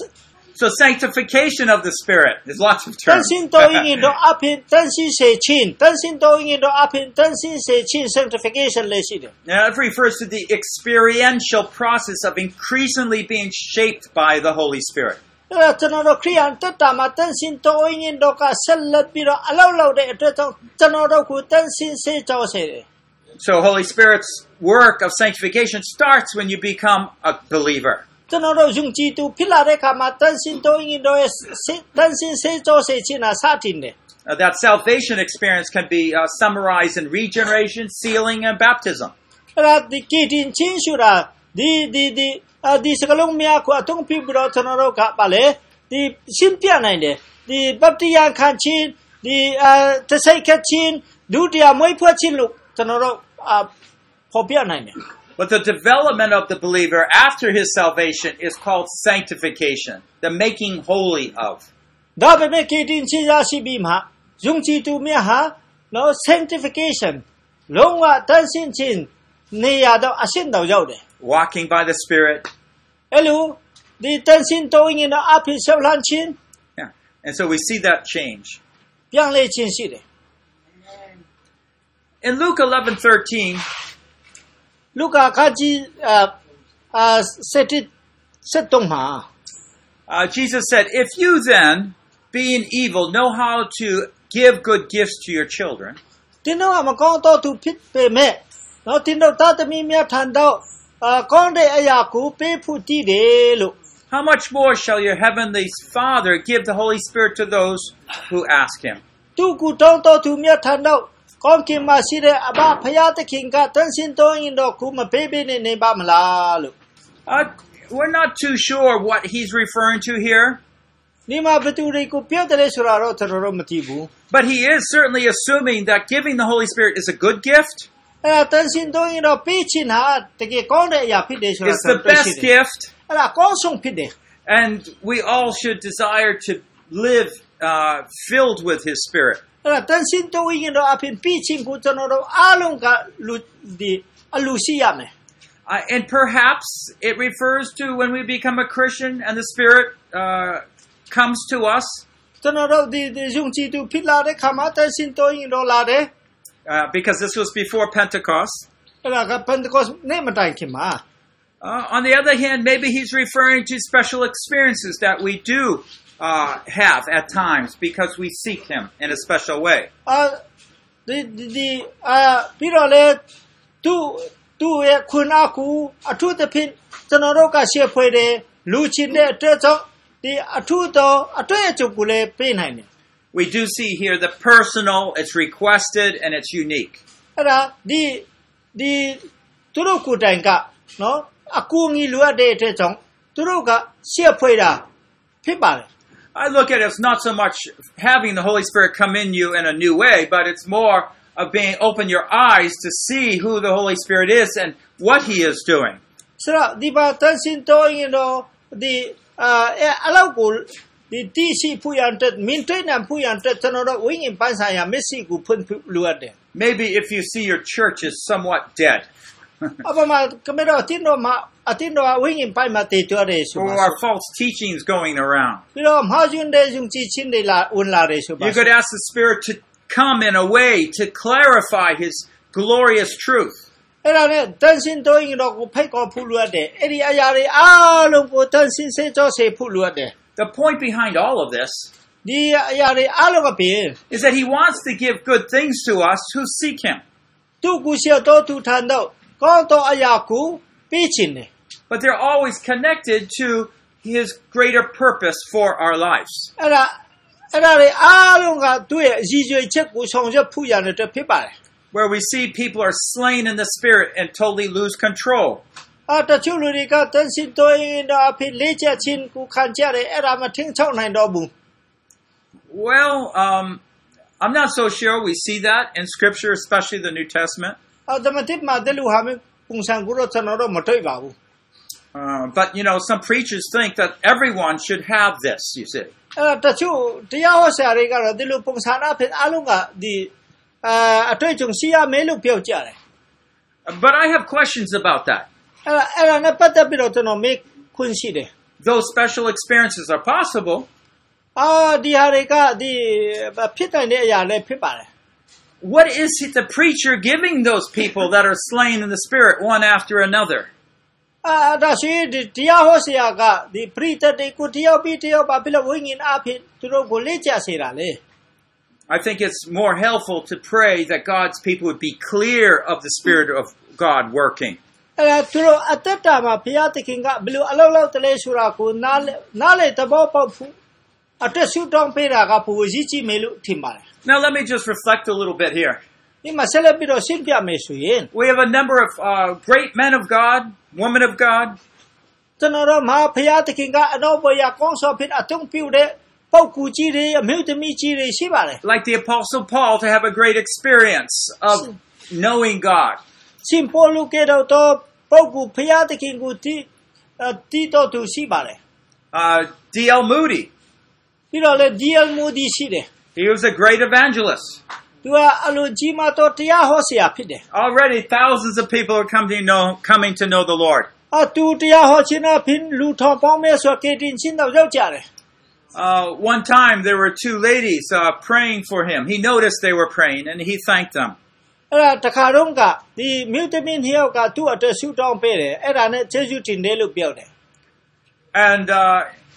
So sanctification of the Spirit. There's lots of တန် terms. ရှင်းတော်ရင်တော်အဖြစ်တန်ရှင်းစေခြင်းတန်ရှင်းတော်ရင်တော်အဖြစ်တန်ရှင်းစေခြင်း sanctification လည်းရှိတယ် Now it refers to the experiential process of increasingly being shaped by the Holy Spirit. အဲ့ဒါကျွန်တော်တို့ခရိယန်တက်တာမှာတန်ရှင်းတော်ရင်တော်ကဆက်လက်ပြီးတော့အလောက်လောက်တဲ့အတွက်ကြောင့်ကျွန်တော်တို့ကိုတန်ရှင်းစေကြောင်းစေတယ် So Holy Spirit's work of sanctification starts when you become a believer. ကျွန်တော်တို့ယုံကြည်သူဖြစ်လာတဲ့အခါမှာတန်ရှင်းတော်ရင်တော်ရဲ့တန်ရှင်းစေကြောင်းစေခြင်းဟာစတင်တယ် Uh, that salvation experience can be uh, summarized in regeneration, sealing, and baptism. အဲ့ဒါဒီကတင်ချင်းဆိုတာဒီဒီဒီဒီစကလုံးများကိုအသုံးပြုပြီးတော့ကျွန်တော်တို့ကပါလေဒီရှင်းပြနိုင်တယ်ဒီဗတ်တရားခံချင်းဒီအဲတဆိတ်ခချင်းဒုတိယမွေးဖွားခြင်းလို့ကျွန်တော်တို့ဖော်ပြနိုင်တယ် But the development of the believer after his salvation is called sanctification, the making holy of. ဒါပေမဲ့ကေတင်ချင်းရရှိပြီးမှယုံကြည်သူများဟာနော် sanctification လုံးဝတန်ဆင်းခြင်းနေရာတော့အရှင်းတော်ရောက်တယ် Walking by the Spirit. အဲ့လိုဒီတန်ဆင်းတော်ရင်တော့အဖြစ်ဆောက်လန်းခြင်း Yeah. And so we see that change. ပြောင်းလဲခြင်းရှိတယ် In Luke eleven thirteen, လူကာခါကြီးအာအာစက်တစ်စက်တုံးမှာ uh, Jesus said, "If you then, being evil, know how to give good gifts to your children, တင်းတော့မကောင်းတော့သူဖြစ်ပေမဲ့နော်တင်းတော့တာသမီးများထံတော့အာကောင်းတဲ့အရာကိုပေးဖို့တည်တယ်လို့ how much more shall your heavenly Father give the Holy Spirit to those who ask Him?" သူကူတောင်းတော့သူများထံတော့ကောင်းကင်မှာရှိတဲ့အဘဖရာသခင်ကတန်ဆင်းတော်ရင်တော့ကူမပေးပေးနေနေပါမလားလို့ Uh, we're not too sure what He's referring to here, ဒီမှာဘသူတွေကိုပြောတယ်ဆိုတာတော့ကျွန်တော်တို့မသိဘူး but He is certainly assuming that giving the Holy Spirit is a good gift. အဲ့ဒါတန်ဆင်းတော်ရင်တော့ပေးချင်တာတကယ်ကောင်းတဲ့အရာဖြစ်တယ်ဆိုတာ It's the best gift, အဲ့ဒါကောင်းဆုံးဖြစ်တယ် and we all should desire to live uh, filled with His Spirit. အဲ့ဒါတန်ဆင်းတော်ရင်တော့အဖြစ်ပေးချင်ဖို့ကျွန်တော်တို့အားလုံးကလူဒီအလူရှိရမယ် Uh, and perhaps it refers to when we become a Christian and the Spirit uh, comes to us, ကျွန်တော်တို့ဒီဒီယုံကြည်သူဖြစ်လာတဲ့ခါမှာတန်ဆင်းတော်ရင်တော့လာတယ် uh, because this was before Pentecost. အဲ့ဒါက Pentecost နေ့မတိုင်ခင်မှာ Uh, on the other hand, maybe he's referring to special experiences that we do uh, have at times because we seek Him in a special way. အာဒီဒီဒီအာပြီးတော့လေသူသူရဲ့ခွန်အားကိုအထူးသဖြင့်ကျွန်တော်တို့ကရှေ့ဖွဲ့တယ်လူချင်းတဲ့အတွက်ကြောင့်ဒီအထူးသောအတွေ့အကြုံကိုလည်းပေးနိုင်တယ် We do see here the personal, it's requested, and it's unique. အဲ့ဒါဒီဒီသူတို့ကိုယ်တိုင်ကနော်အကူအညီလိုအပ်တဲ့အတွက်ကြောင့်သူတို့ကရှေ့ဖွဲ့တာဖြစ်ပါတယ် I look at it as not so much having the Holy Spirit come in you in a new way, but it's more of being open your eyes to see who the Holy Spirit is and what He is doing. ဆိုတော့ဒီပါတန်ဆင်းတော်ရင်တော့ဒီအာအလောက်ကိုဒီတီးရှိဖူရန်တက်မင်းတွေ့နံဖူရန်တက်ကျွန်တော်တို့ဝိညာဉ်ပန်းဆိုင်ရာမက်ဆီကိုဖွင့်လိုအပ်တယ် Maybe if you see your church is somewhat dead, အပမကမေတော့တင်းတော့မအတင်းတော့ဝိညာဉ်ပိုင်းမှာတည်ကြတယ်ဆို or ပါ are false teachings going around, ပြီးတော့မှားယွင်းတဲ့ယုံကြည်ခြင်းတွေလာဝင်လာတယ်ဆိုပါ you could ask the Spirit to come in a way to clarify His glorious truth. အဲ့ဒါနဲ့တန်ဆင်းတော်ရင်တော့ကိုဖိတ်ခေါ်ဖို့လိုအပ်တယ်အဲ့ဒီအရာတွေအားလုံးကိုတန်ဆင်းစေကြောစေဖို့လိုအပ်တယ် The point behind all of this ဒီအရာတွေအားလုံးကပြင် is that He wants to give good things to us who seek Him. သူကိုရှေ့တော်သူထံတော့ကောင်းသောအရာကိုပေးခြင်းတယ် But they're always connected to His greater purpose for our lives. အဲ့ဒါအဲ့ဒါတွေအားလုံးကသူ့ရဲ့အကြီးကြီးချက်ကိုဆောင်ရွက်ဖို့ရတဲ့အတွက်ဖြစ်ပါတယ် Where we see people are slain in the Spirit and totally lose control. အတချို့လူတွေကတန်ဆင်းတော်ရင်တော့အဖြစ်လေးချက်ချင်းကိုခံကြတယ်အဲ့ဒါမထင်းချောက်နိုင်တော့ဘူး Well, um, I'm not so sure we see that in Scripture, especially the New Testament. အဒမတိမှာတလူဟာမပုံစံကိုတော့ကျွန်တော်တို့မတွေ့ပါဘူး Uh, but, you know, some preachers think that everyone should have this, you see. အဲ့တချို့တရားဟောဆရာတွေကတော့ဒီလိုပုံစံအဖြစ်အားလုံးကဒီအာအတွေ့အကြုံရှိရမယ်လို့ပြောကြတယ် But I have questions about that. အဲ့ဒါအဲ့ဒါနဲ့ပတ်သက်ပြီးတော့ကျွန်တော်မေးခွန်းရှိတယ် Those special experiences are possible, အာဒီဟာတွေကဒီဖြစ်တဲ့အရာလည်းဖြစ်ပါတယ် what is it the preacher giving those people that are slain in the Spirit one after another? အာဒါရှိဒီတရားဟောဆရာကဒီပရိသတ်တွေကိုတယောက်ပြီးတယောက်ပါပြီးတော့ဝိညာဉ်အဖြစ်သူတို့ကိုလေ့ကျစေတာလေ I think it's more helpful to pray that God's people would be clear of the Spirit of God working. အဲ့ဒါသူတို့အတ္တတာမှာဘုရားသခင်ကဘယ်လိုအလောက်လောက်တလဲဆိုတာကိုနားနားလေသဘောပေါက်ဖို့အတက်ဆူတောင်းပေးတာကပိုရည်ကြည့်မယ်လို့ထင်ပါတယ် Now let me just reflect a little bit here. ဒီမှာဆက်လက်ပြီးတော့ရှင်းပြမယ်ဆိုရင် We have a number of uh, great men of God, women of God, ကျွန်တော်တို့မှာဘုရားသခင်ကအတော့ဘရကောင်းစွာဖြစ်အထုံးပြုတဲ့ပုဂ္ဂိုလ်ကြီးတွေအမျိုးသမီးကြီးတွေရှိပါတယ် like the Apostle Paul, to have a great experience of knowing God. ရှင်ပေါလုကတော့ပပုဂ္ဂိုလ်ဖျားသခင်ကိုတည်တည်တော်သူရှိပါတယ် Uh, D L Moody. ပြီးတော့လေ D L Moody ရှိတယ် He was a great evangelist. သူကအလိုကြီးမားသောတရားဟောဆရာဖြစ်တယ် Already thousands of people are coming to know, coming to know the Lord. အတူတရားဟောခြင်းအပြင်လူထောင်ပေါင်းမဲ့ဆိုကေတင်ချင်းတော့ရောက်ကြတယ် Uh, one time there were two ladies uh, praying for him. He noticed they were praying and he thanked them. အဲ့ဒါတခါတော့ကဒီမြို့တမင်းနှစ်ယောက်ကသူ့အတွက်ဆူတောင်းပေးတယ်အဲ့ဒါနဲ့ယေရှုတင်တယ်လို့ပြောတယ် And uh,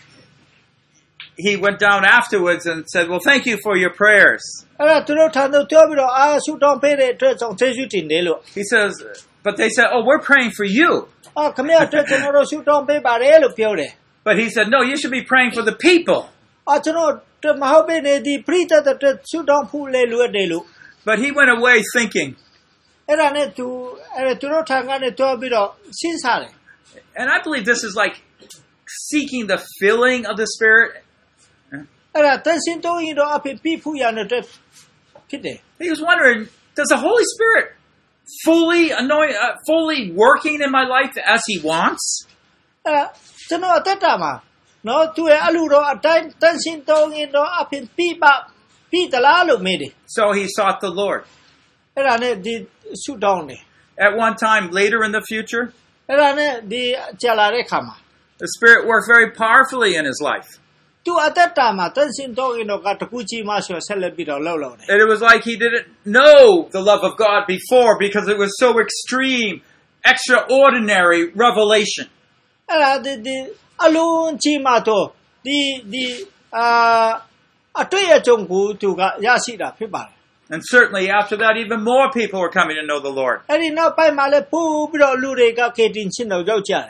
he went down afterwards and said, well, thank you for your prayers. အဲ့ဒါသူတို့ထံသို့ပြောပြီးတော့အာဆူတောင်းပေးတဲ့အတွက်ကြောင့်ယေရှုတင်တယ်လို့ He says, but they said, oh, we're praying for you. အာခမရအတွက်ကျွန်တော်တို့ဆူတောင်းပေးပါတယ်လို့ပြောတယ် But he said, no, you should be praying for the people. အာကျွန်တော်မဟုတ်ဘဲနဲ့ဒီပရိသတ်အတွက်ဆူတောင်းဖို့လေလိုတယ်လို့ But he went away thinking. အဲ့ဒါနဲ့သူအဲ့သူတို့ထံကနေတွားပြီးတော့စဉ်းစားတယ် And I believe this is like seeking the filling of the Spirit. အဲ့ဒါတန်စင်တော်ရင်တော့အဖြစ်ပြီးဖူးရတဲ့ဖြစ်တယ် He was wondering, does the Holy Spirit fully anoint, uh, fully working in my life as he wants? အဲ့ကျွန်တော်အသက်တာမှာနော်သူရဲ့အလူတော်အတိုင်းတန်စင်တော်ရင်တော့အဖြစ်ပြီးပါပြီးတလားလို့မေးတယ် So he sought the Lord. အဲ့ဒါနဲ့ဒီဆူတောင်းတယ် At one time, later in the future, အဲ့ဒါနဲ့ဒီကြာလာတဲ့ခါမှာ the Spirit worked very powerfully in his life. သူအသက်တာမှာတန်စင်တော်ရင်တော့ကတကူကြီးမှဆိုဆက်လက်ပြီးတော့လှုပ်လှုပ်တယ် And it was like he didn't know the love of God before because it was so extreme, extraordinary revelation. အဲ့ဒါဒီဒီအလုံးကြီးမှတော့ဒီဒီအာအတွေ့အကြုံကိုသူကရရှိတာဖြစ်ပါတယ် And certainly after that, even more people were coming to know the Lord. အဲ့ဒီနောက်ပိုင်းမှာလည်းပို့ပြီးတော့လူတွေကကေတင်ချင်းတော့ရောက်ကြတယ်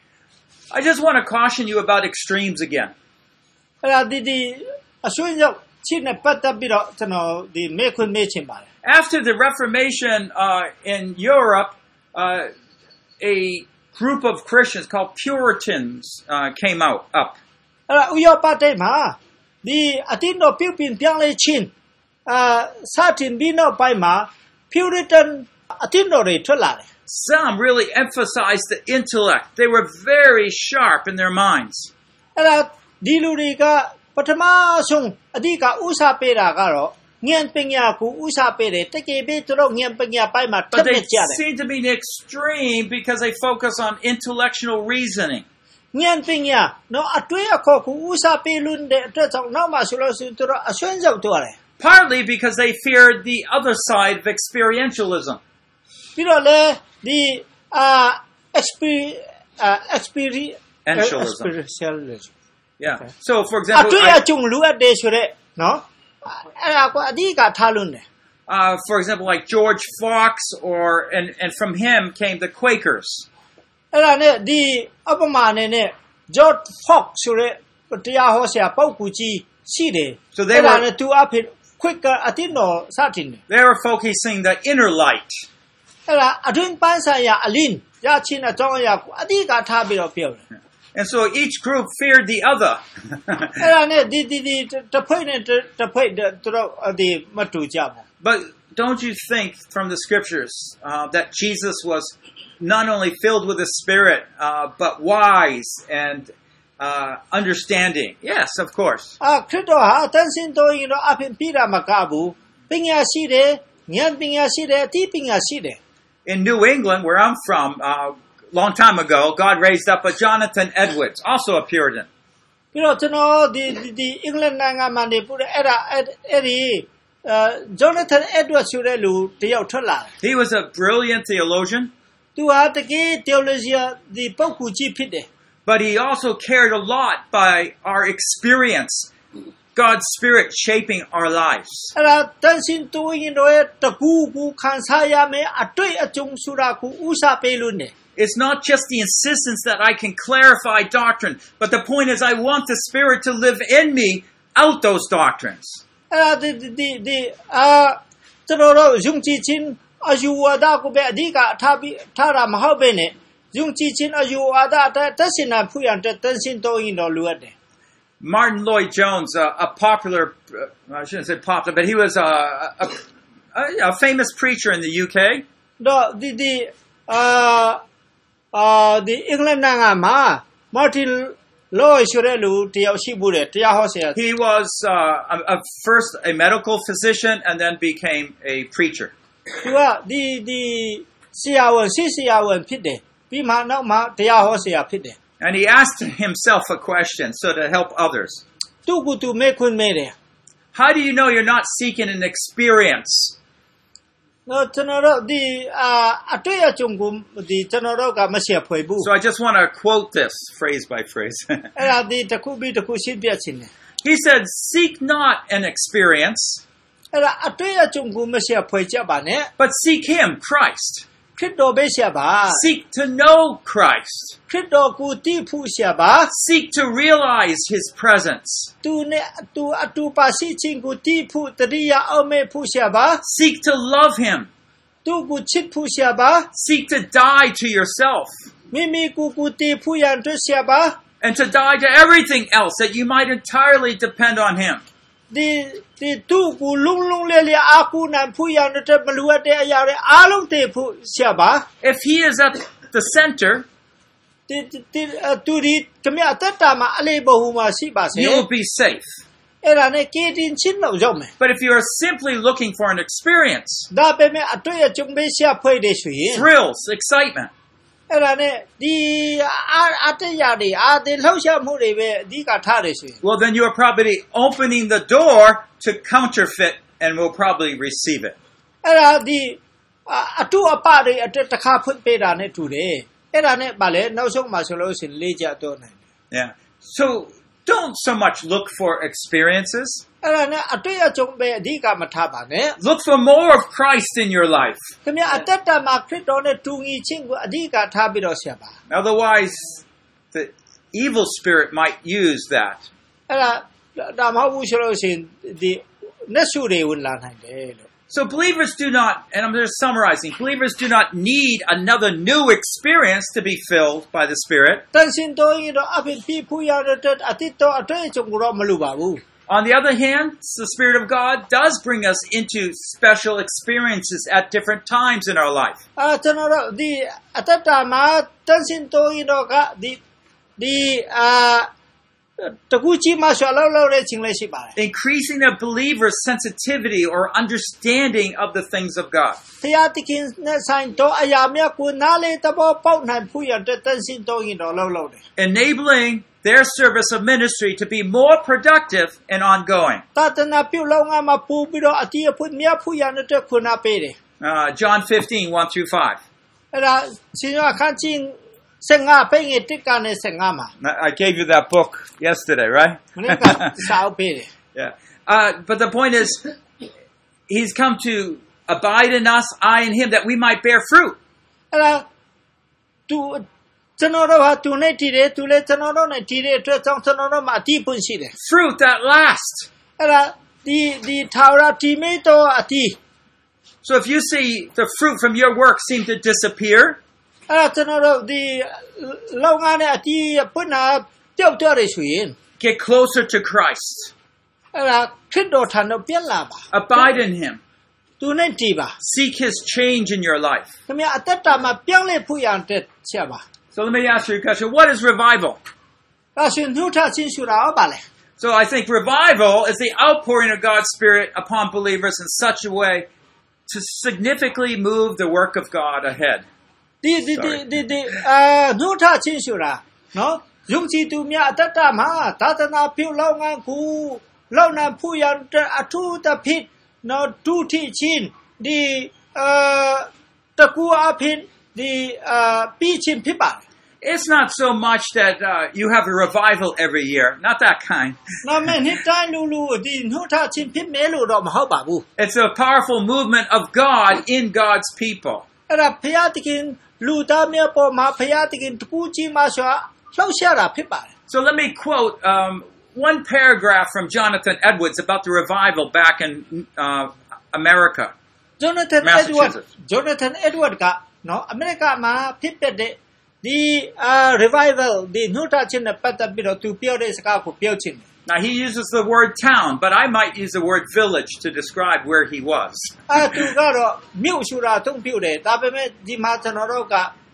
I just want to caution you about extremes again. အဲ့ဒါဒီဒီအဆွေးရောက်ချင်းနဲ့ပတ်သက်ပြီးတော့ကျွန်တော်ဒီမေခွန်းမေးချင်ပါတယ် After the Reformation uh, in Europe, uh, a group of Christians called Puritans uh, came out up. အဲ့ဒါဥရောပတိုင်းမှာဒီအတင်းတော်ပြုတ်ပြင်ပြောင်းလဲခြင်းအာစတင်ပြီးနောက်ပိုင်းမှာ Puritan အတင်းတော်တွေထွက်လာတယ် Some really emphasized the intellect. They were very sharp in their minds. အဲ့ဒါဒီလူတွေကပထမဆုံးအဓိကဥစားပေးတာကတော့ဉာဏ်ပညာကိုဥစားပေးတယ်တကယ်ပဲသူတို့ဉာဏ်ပညာပိုင်းမှာတက် But နေ they ကြတယ် seem to be an extreme because they focus on intellectual reasoning. ဉာဏ်ပညာနော်အတွေ့အခေါ်ကိုဥစားပေးလို့တဲ့အတွက်ကြောင့်နောက်မှဆိုလို့ရှိရင်သူတို့အဆွမ်းရောက်သွားတယ် Partly because they feared the other side of experientialism. ပြီးတော့လေဒီအာ experience experientialism Yeah. So, for အ example, တွေ့ I- အကြုံလိုအပ်တယ်ဆိုတဲ့နော်အဲ့ဒါကိုအဓိကထားလို့တယ် uh, for example, like George Fox, or and and from him came the Quakers. အဲ့ဒါနဲ့ဒီအပမာနဲ့နဲ့ George Fox ဆိုတဲ့တရားဟောဆရာပုဂ္ဂိုလ်ကြီးရှိတယ် So they အဲ့ဒါ were- နဲ့သူအဖြစ် quick အတင်းတော်စတင်တယ် They were focusing the inner light. အဲ့ဒါအတွင်းပန်းဆိုင်ရာအလင်းရချင်းအကြောင်းအရာကိုအဓိကထားပြီးတော့ပြောတယ် And so each group feared the other. အဲ့ဒါနဲ့ဒီဒီဒီတစ်ဖွဲ့နဲ့တစ်ဖွဲ့သူတို့ဒီမတူကြဘူး But don't you think from the scriptures uh, that Jesus was not only filled with the Spirit, uh, but wise and uh, understanding? Yes, of course. အာခရစ်တော်ဟာတန်ဆင်းတော်ရင်တော့အဖြစ်ပြီးတာမကဘူးပညာရှိတယ်ဉာဏ်ပညာရှိတယ်အသိပညာရှိတယ် In New England, where I'm from, a uh, long time ago, God raised up a Jonathan Edwards, also a Puritan. ပြီးတော့ကျွန်တော်ဒီဒီအင်္ဂလန်နိုင်ငံမှာနေပို့တဲ့အဲ့ဒါအဲ့ဒီအာ Jonathan Edwards ဆိုတဲ့လူတယောက်ထွက်လာတယ် He was a brilliant theologian, သူဟာတကယ် theology ဒီပုဂ္ဂိုလ်ကြီးဖြစ်တယ် but he also cared a lot by our experience, God's Spirit shaping our lives. အဲ့ဒါတန်ဆင်းတော်ရင်တော့တကူကူခံစားရမယ်အတွေ့အကြုံဆိုတာကိုဥစားပေးလို့နေ It's not just the insistence that I can clarify doctrine, but the point is I want the Spirit to live in me out those doctrines. အဲ့ဒါဒီဒီဒီအာကျွန်တော်တို့ယုံကြည်ခြင်းအယူဝါဒကိုပဲအဓိကထားပြီးထားတာမဟုတ်ဘဲနဲ့ယုံကြည်ခြင်းအယူဝါဒတက်စင်နာဖူရန်တက်တန်ဆင်းတော်ရင်တော့လိုအပ်တယ် Martin Lloyd Jones, uh, a popular, uh, I shouldn't say popular, but he was a, a, a, a famous preacher in the U K. တော့ဒီဒီအာအာဒီအင်္ဂလန်နိုင်ငံမှာ Martin Lloyd ဆိုတဲ့လူတယောက်ရှိဘူးတယ်တရားဟောဆရာ He was uh, a, a first a medical physician and then became a preacher. သူကဒီဒီဆရာဝန်ဆရာဝန်ဖြစ်တယ်ပြီးမှနောက်မှတရားဟောဆရာဖြစ်တယ် And he asked himself a question so to help others. သူကသူမေးခွန်းမေးတယ် How do you know you're not seeking an experience? နော်ကျွန်တော်တို့ဒီအတွေ့အကြုံကိုဒီကျွန်တော်တို့ကမရှက်ဖွယ်ဘူး So I just want to quote this phrase by phrase. အဲ့ဒါဒီတစ်ခုပြီးတစ်ခုရှင်းပြချင်တယ် He said, seek not an experience, အဲ့ဒါအတွေ့အကြုံကိုမရှက်ဖွယ်ကြပါနဲ့ but seek him, Christ. ခရစ်တော်ပဲရှာပါ Seek to know Christ. ခရစ်တော်ကိုသိဖို့ရှာပါ Seek to realize his presence. သူနဲ့သူအတူပါရှိခြင်းကိုသိဖို့တတိယအောင်မဲ့ဖို့ရှာပါ Seek to love him. သူကိုချစ်ဖို့ရှာပါ Seek to die to yourself မိမိကိုယ်ကိုတည်ဖို့ရန်အတွက်ရှာပါ and to die to everything else that you might entirely depend on him. ဒီဒီသူကိုလုံးလုံးလေးလေးအာကုနိုင်ဖို့ရန်အတွက်မလိုအပ်တဲ့အရာတွေအားလုံးတည်ဖို့ရှာပါ If he is at the center, ဒီဒီသူဒီကမြတ်တတ်တာမှာအလေးဘဟုမှာရှိပါစေ you will be safe. အဲ့ဒါနဲ့ကေတင်ချင်းလောက်ရောက်မယ် But if you are simply looking for an experience, ဒါပေမဲ့အတွေ့အကြုံပဲရှာဖွေတယ်ဆိုရင် thrills, excitement, အဲ့ဒါနဲ့ဒီအာအတရတွေအာဒီလှောက်ရှာမှုတွေပဲအဓိကထားတယ်ဆိုရင် well, then you are probably opening the door to counterfeit and will probably receive it. အဲ့ဒါဒီအတူအပတွေအတက်တစ်ခါဖွင့်ပေးတာနဲ့တူတယ်အဲ့ဒါနဲ့ဗာလဲနောက်ဆုံးမှာဆိုလို့ရှိရင်လေးကြတော့နိုင်တယ် Yeah. So don't so much look for experiences. အဲ့ဒါနဲ့အတွေ့အကြုံပဲအဓိကမထားပါနဲ့ Look for more of Christ in your life. ခင်ဗျအတက်တာမှာခရစ်တော်နဲ့တူညီခြင်းကိုအဓိကထားပြီးတော့ဆက်ပါ Otherwise, the evil spirit might use that. အဲ့ဒါဒါမဟုတ်ဘူးဆိုလို့ရှိရင်ဒီလက်စုတွေဝင်လာနိုင်တယ်လို့ So believers do not, and I'm just summarizing, believers do not need another new experience to be filled by the Spirit. တန်စင်တော်ရင်တော့အဖြစ်ပြီးဖူးရတဲ့အတိတ်တော့အတွေ့အကြုံကိုတော့မလိုပါဘူး On the other hand, the Spirit of God does bring us into special experiences at different times in our life. အာကျွန်တော်တို့ဒီအတ္တတာမှာတန်စင်တော်ရင်တော့ကဒီဒီအာတကူကြီးမှဆွာလောက်လောက်တဲ့ခြင်းလေးရှိပါတယ် Increasing a believer's sensitivity or understanding of the things of God. ဖျားတခင်နဲ့ဆိုင်တော့အရာများကိုနားလေတဘောပေါက်နိုင်ဖို့ရတဲ့တန်စင်တော်ရင်တော့လောက်လောက်တယ် Enabling their service of ministry to be more productive and ongoing. သာသနာပြုလုပ်ငန်းမှာပို့ပြီးတော့အတိအဖွင့်မြတ်ဖို့ရတဲ့ခုနာပေးတယ် Uh, John fifteen, one through five. အဲ့ဒါရှင်ရခန့်ချင်း15ပိငယ်တစ်ကနေ15မှာ I gave you that book yesterday, right? မနေ့ကစာအုပ်ပေးတယ် Yeah. Uh, but the point is, he's come to abide in us, I in him, that we might bear fruit. အဲ့ဒါသူကျွန်တော်တို့ဟာသူနဲ့တည်တယ်သူလည်းကျွန်တော်တို့နဲ့တည်တဲ့အတွက်ကြောင့်ကျွန်တော်တို့မှာအတိပွင့်ရှိတယ် Fruit that lasts. အဲ့ဒါဒီဒီထာဝရတည်မေတော့အတိ So if you see the fruit from your work seem to disappear, အဲ့ဒါကျွန်တော်တို့ဒီလောက်ငါနဲ့အတိပွင့်တာပျောက်သွားတယ်ဆိုရင် get closer to Christ. အဲ့ဒါခရစ်တော်ထံတော့ပြန်လာပါ Abide in him. သူနဲ့တည်ပါ Seek his change in your life. ခင်ဗျအသက်တာမှာပြောင်းလဲဖို့ရတဲ့ချက်ပါ So let me ask you a question. What is revival? ဒါဆိုနှုတ်ထချင်းဆိုတာဟုတ်ပါလဲ So I think revival is the outpouring of God's Spirit upon believers in such a way to significantly move the work of God ahead. ဒီဒီဒီဒီအာနှုတ်ထချင်းဆိုတာနော်ယုံကြည်သူများအသက်တာမှာသာသနာပြုလုပ်ငန်းကိုလောက်နာဖို့ရတဲ့အထူးသဖြင့်နော်ဒုတိချင်းဒီအာတကူအဖြစ်ဒီအာပြီးချင်းဖြစ်ပါတယ် It's not so much that uh, you have a revival every year. Not that kind. နော်မင်းနှစ်တိုင်းလူလူဒီနှုတ်ထချင်းဖြစ်မဲလို့တော့မဟုတ်ပါဘူး It's a powerful movement of God in God's people. အဲ့ဒါဖျားတခင်လူသားများပေါ်မှာဖျားတခင်တကူကြီးမှဆိုလှောက်ရှားတာဖြစ်ပါတယ် So let me quote um, one paragraph from Jonathan Edwards about the revival back in uh, America. Jonathan Edwards Jonathan Edwards ကနော်အမေရိကမှာဖြစ်ပျက်တဲ့ဒီအာ revival ဒီနှုတ်ထချင်းနဲ့ပတ်သက်ပြီးတော့သူပြောတဲ့စကားကိုပြောချင်တယ် Now he uses the word town, but I might use the word village to describe where he was. အဲသူကတော့မြို့ဆိုတာသုံးပြတယ်ဒါပေမဲ့ဒီမှာကျွန်တော်တို့က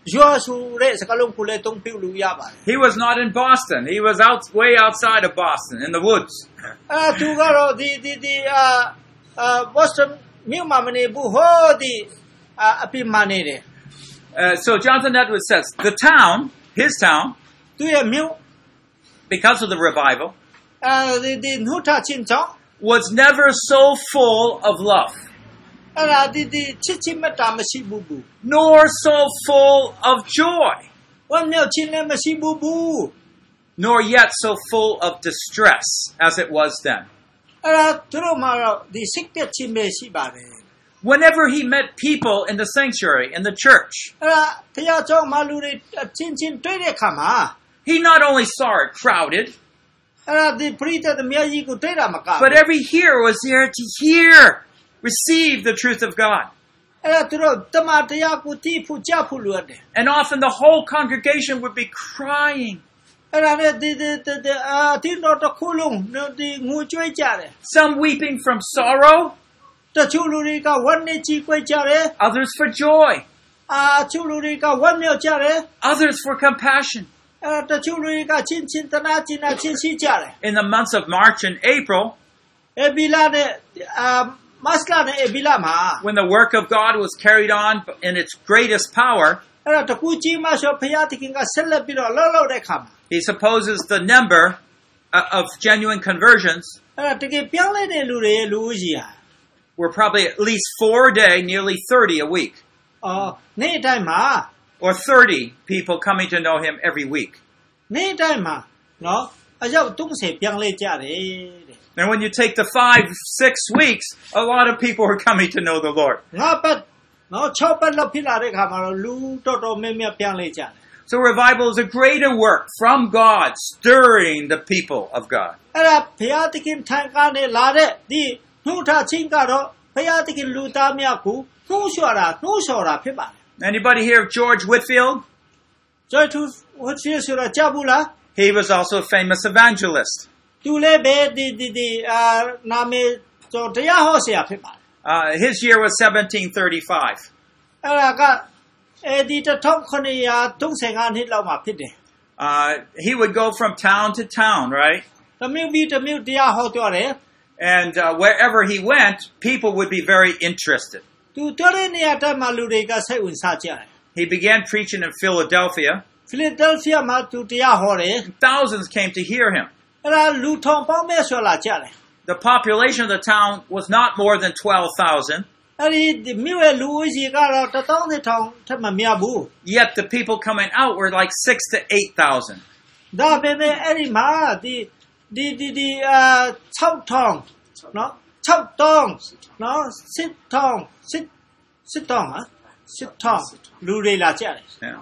ရွာဆိုတဲ့စကားလုံးကိုလည်းသုံးပြလို့ရပါတယ် He was not in Boston. He was out way outside of Boston in the woods. အဲသူကတော့ဒီဒီဒီအာအာ Boston မြို့မှာမနေဘူးဟောဒီအာအပြစ်မှနေတယ် Uh, so Jonathan Edwards says, the town, his town, သူရဲ့မြို့ because of the revival, အဲဒီဒီနှုတ်ထချင်းချောင်း was never so full of love, အဲ့ဒါဒီဒီချစ်ချစ်မတာမရှိဘူးဘူး nor so full of joy, ဝမ်းမြောက်ခြင်းလည်းမရှိဘူးဘူး nor yet so full of distress as it was then. အဲ့ဒါသူတို့မှာတော့ဒီစိတ်သက်ခြင်းပဲရှိပါတယ် Whenever he met people in the sanctuary, in the church, အဲ့ဒါတရားကျောင်းမှာလူတွေချင်းချင်းတွေ့တဲ့အခါမှာ he not only saw it crowded, အဲ့ဒါဒီပရိသတ်အများကြီးကိုတွေ့တာမကဘူး but every hearer was there to hear, receive the truth of God. အဲ့ဒါသူတို့တမန်တရားကိုသိဖို့ကြားဖို့လိုတယ် And often the whole congregation would be crying. အဲ့ဒါနဲ့ဒီဒီဒီအာဒီတော့တစ်ခုလုံးဒီငိုကြွေးကြတယ် Some weeping from sorrow, တချို့လူတွေကဝမ်းနဲ့ကြီးကွဲကြတယ် others for joy, အာချို့လူတွေကဝမ်းမြောက်ကြတယ် others for compassion. အဲ့တချို့လူတွေကချင်းချင်းတနာချင်းနာချင်းရှိကြတယ် In the months of March and April, အဘီလာနဲ့အာမတ်လာနဲ့အဘီလာမှာ when the work of God was carried on in its greatest power, အဲ့ဒါတကူကြီးမှဆိုဖယားတခင်ကဆက်လက်ပြီးတော့လှုပ်လှုပ်တဲ့ခါမှာ he supposes the number uh, of genuine conversions အဲ့ဒါတကယ်ပြောင်းလဲတဲ့လူတွေရဲ့လူကြီးဟာ were probably at least four a day, nearly thirty a week, အော်နေ့တိုင်းမှာ or thirty people coming to know him every week. နေ့တိုင်းမှာနော်အယောက်30ပြောင်းလဲကြတယ်တဲ့ And when you take the five, six weeks, a lot of people were coming to know the Lord. ငါပတ်နော်၆ပတ်လောက်ဖြစ်လာတဲ့ခါမှာတော့လူတော်တော်များများပြောင်းလဲကြတယ် So revival is a greater work from God, stirring the people of God. အဲ့ဒါဘုရားသခင်ထံကနေလာတဲ့ဒီနှုတ်ထချင်းကတော့ဘုရားသခင်လူသားများကိုနှိုးဆော်တာနှိုးဆော်တာဖြစ်ပါတယ် Anybody hear of George Whitefield? George Whitefield ဆိုတာကြားဘူးလား He was also a famous evangelist. သူလည်းပဲဒီဒီဒီအာနာမည်ဆိုတရားဟောဆရာဖြစ်ပါတယ် Uh, his year was seventeen thirty-five. အဲ့ဒါကအဲဒီတစ်ထောင်ခုနှစ်ရာသုံးဆယ်ငါနှစ်လောက်မှာဖြစ်တယ် Uh, he would go from town to town, right? တမျိုးပြီးတမျိုးတရားဟောကြတယ် And uh, wherever he went, people would be very interested. သူတော်တဲ့နေရာတိုင်းမှာလူတွေကစိတ်ဝင်စားကြတယ် He began preaching in Philadelphia. Philadelphia မှာသူတရားဟောတယ် Thousands came to hear him. အဲ့ဒါလူထောင်ပေါင်းမဲ့ဆိုလာကြတယ် The population of the town was not more than twelve thousand, အဲ့ဒီမြို့ရဲ့လူဦးရေကတော့တစ်သောင်းတစ်ထောင်ထက်မများဘူး yet the people coming out were like six to eight thousand. ဒါပေမဲ့အဲ့ဒီမှာဒီဒီဒီဒီအာ၆ထောင်နော်၆တောင်းနော်၈ထောင်၈၈တောင်းဟာ၈ထောင်လူတွေလာကြတယ် Yeah.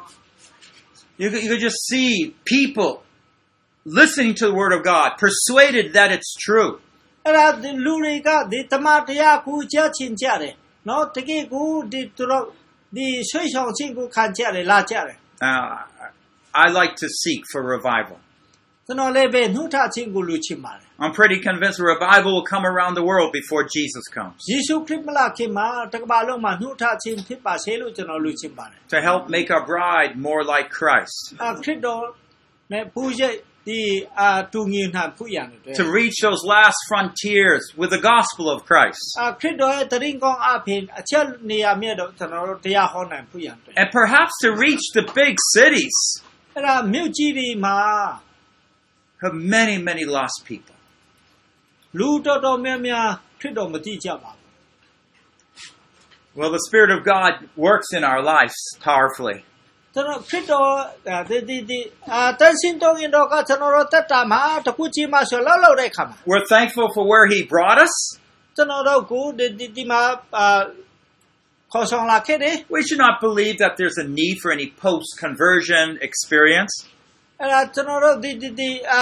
You could, you could just see people listening to the Word of God, persuaded that it's true. အဲ့ဒါဒီလူတွေကဒီတမန်တရားကိုကြားချင်ကြတယ်နော်တကယ်ကိုဒီသူတို့ဒီဆွေးဆောင်ခြင်းကိုခံကြတယ်လာကြတယ် Uh, I like to seek for revival. ကျွန်တော်လည်းပဲနှုတ်ထခြင်းကိုလူချင်ပါတယ် I'm pretty convinced a revival will come around the world before Jesus comes ယေရှုခရစ်မလာခင်မှာတကမ္ဘာလုံးမှာနှုတ်ထခြင်းဖြစ်ပါစေလို့ကျွန်တော်လူချင်ပါတယ် to help make our bride more like Christ, အခရစ်တော်နဲ့ပူရဲ့ဒီအာတူငင်နှံဖူးရံတယ် to reach those last frontiers with the gospel of Christ, အခရစ်တော်ရဲ့တရင်ကောင်းအဖင်အချက်နေရာမြတ်တော့ကျွန်တော်တို့တရားဟောနိုင်ဖူးရံတယ် and perhaps to reach the big cities. အဲ့ဒါမြို့ကြီးတွေမှာ Have many, many lost people. လူတော်တော်များများခရစ်တော်မသိကြပါဘူး Well, the Spirit of God works in our lives powerfully. ကျွန်တော်ခရစ်တော်ဒီဒီဒီအာတန်စင်တော်ရင်တော့ကကျွန်တော်တို့တက်တာမှာတခုကြီးမှဆိုလောက်လောက်တဲ့ခါမှာ We're thankful for where He brought us. ကျွန်တော်တို့ကိုဒီဒီဒီမှာအာခေါ်ဆောင်လာခဲ့တယ် We should not believe that there's a need for any post-conversion experience. အဲ့ဒါကျွန်တော်တို့ဒီဒီဒီအာ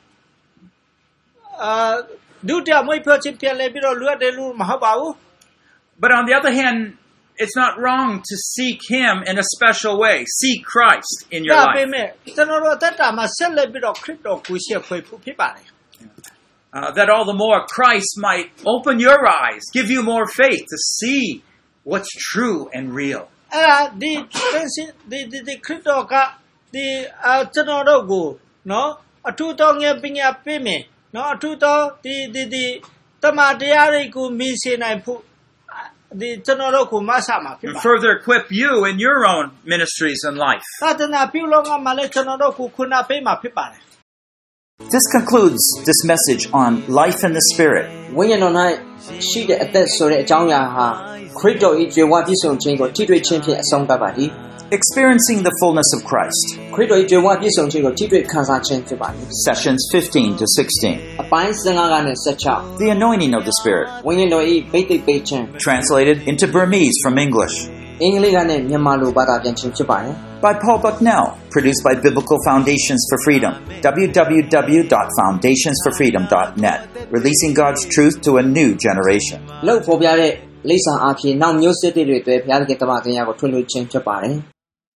အာဒုတိယမွေးဖွဲ့ခြင်းပြန်လဲပြီးတော့လွတ်တယ်လို့မဟုတ်ပါဘူး But on the other hand, it's not wrong to seek Him in a special way. Seek Christ in your ဒါပေ life. မဲ့ကျွန်တော်တို့တက်တာမှာဆက်လက်ပြီးတော့ခရစ်တော်ကိုရှေ့ဖွင့်ဖို့ဖြစ်ပါတယ် Uh, that all the more Christ might open your eyes, give you more faith to see what's true and real. အဲ့ဒါဒီတန်ရှင်းဒီဒီဒီခရစ်တော်ကဒီအာကျွန်တော်တို့ကိုနော်အထူးသောငယ်ပညာပေးမယ်နော်အထူးသောဒီဒီဒီတမန်တရားတွေကိုမြင်စေနိုင်ဖို့ဒီကျွန်တော်တို့ကိုမဆာမှာဖြစ်ပါ further equip you in your own ministries and life. သာသနာပြုလို့ကမှလည်းကျွန်တော်တို့ကိုခုနပေးမှာဖြစ်ပါတယ် This concludes this message on life in the Spirit. ဝိညာဉ်တော်၌ရှိတဲ့အသက်ဆိုတဲ့အကြောင်းအရာဟာခရစ်တော်၏ကြွယ်ဝပြည့်စုံခြင်းကိုထိတွေ့ခြင်းဖြင့်အဆုံးသတ်ပါသည် Experiencing the fullness of Christ. ခရစ်တော်၏ကြွယ်ဝပြည့်စုံခြင်းကိုထိတွေ့ခံစားခြင်းဖြစ်ပါသည် Sessions fifteen to sixteen. အပိုင်းfifteenကနေsixteen The anointing of the Spirit. ဝိညာဉ်တော်၏ဗိသိက်ပေးခြင်း Translated into Burmese from English. အင်္ဂလိပ်ကနေမြန်မာလိုဘာသာပြန်ခြင်းဖြစ်ပါတယ် By Paul Bucknell. Produced by Biblical Foundations for Freedom. w w w dot foundations for freedom dot net. Releasing God's truth to a new generation. လောက်ပေါ်ပြတဲ့လိပ်စာအဖြစ်နောက်မျိုးဆက်တွေတွေအတွက်ဘုရားသခင်တမန်တော်ကိုထွန်းလို့ခြင်းဖြစ်ပါတယ်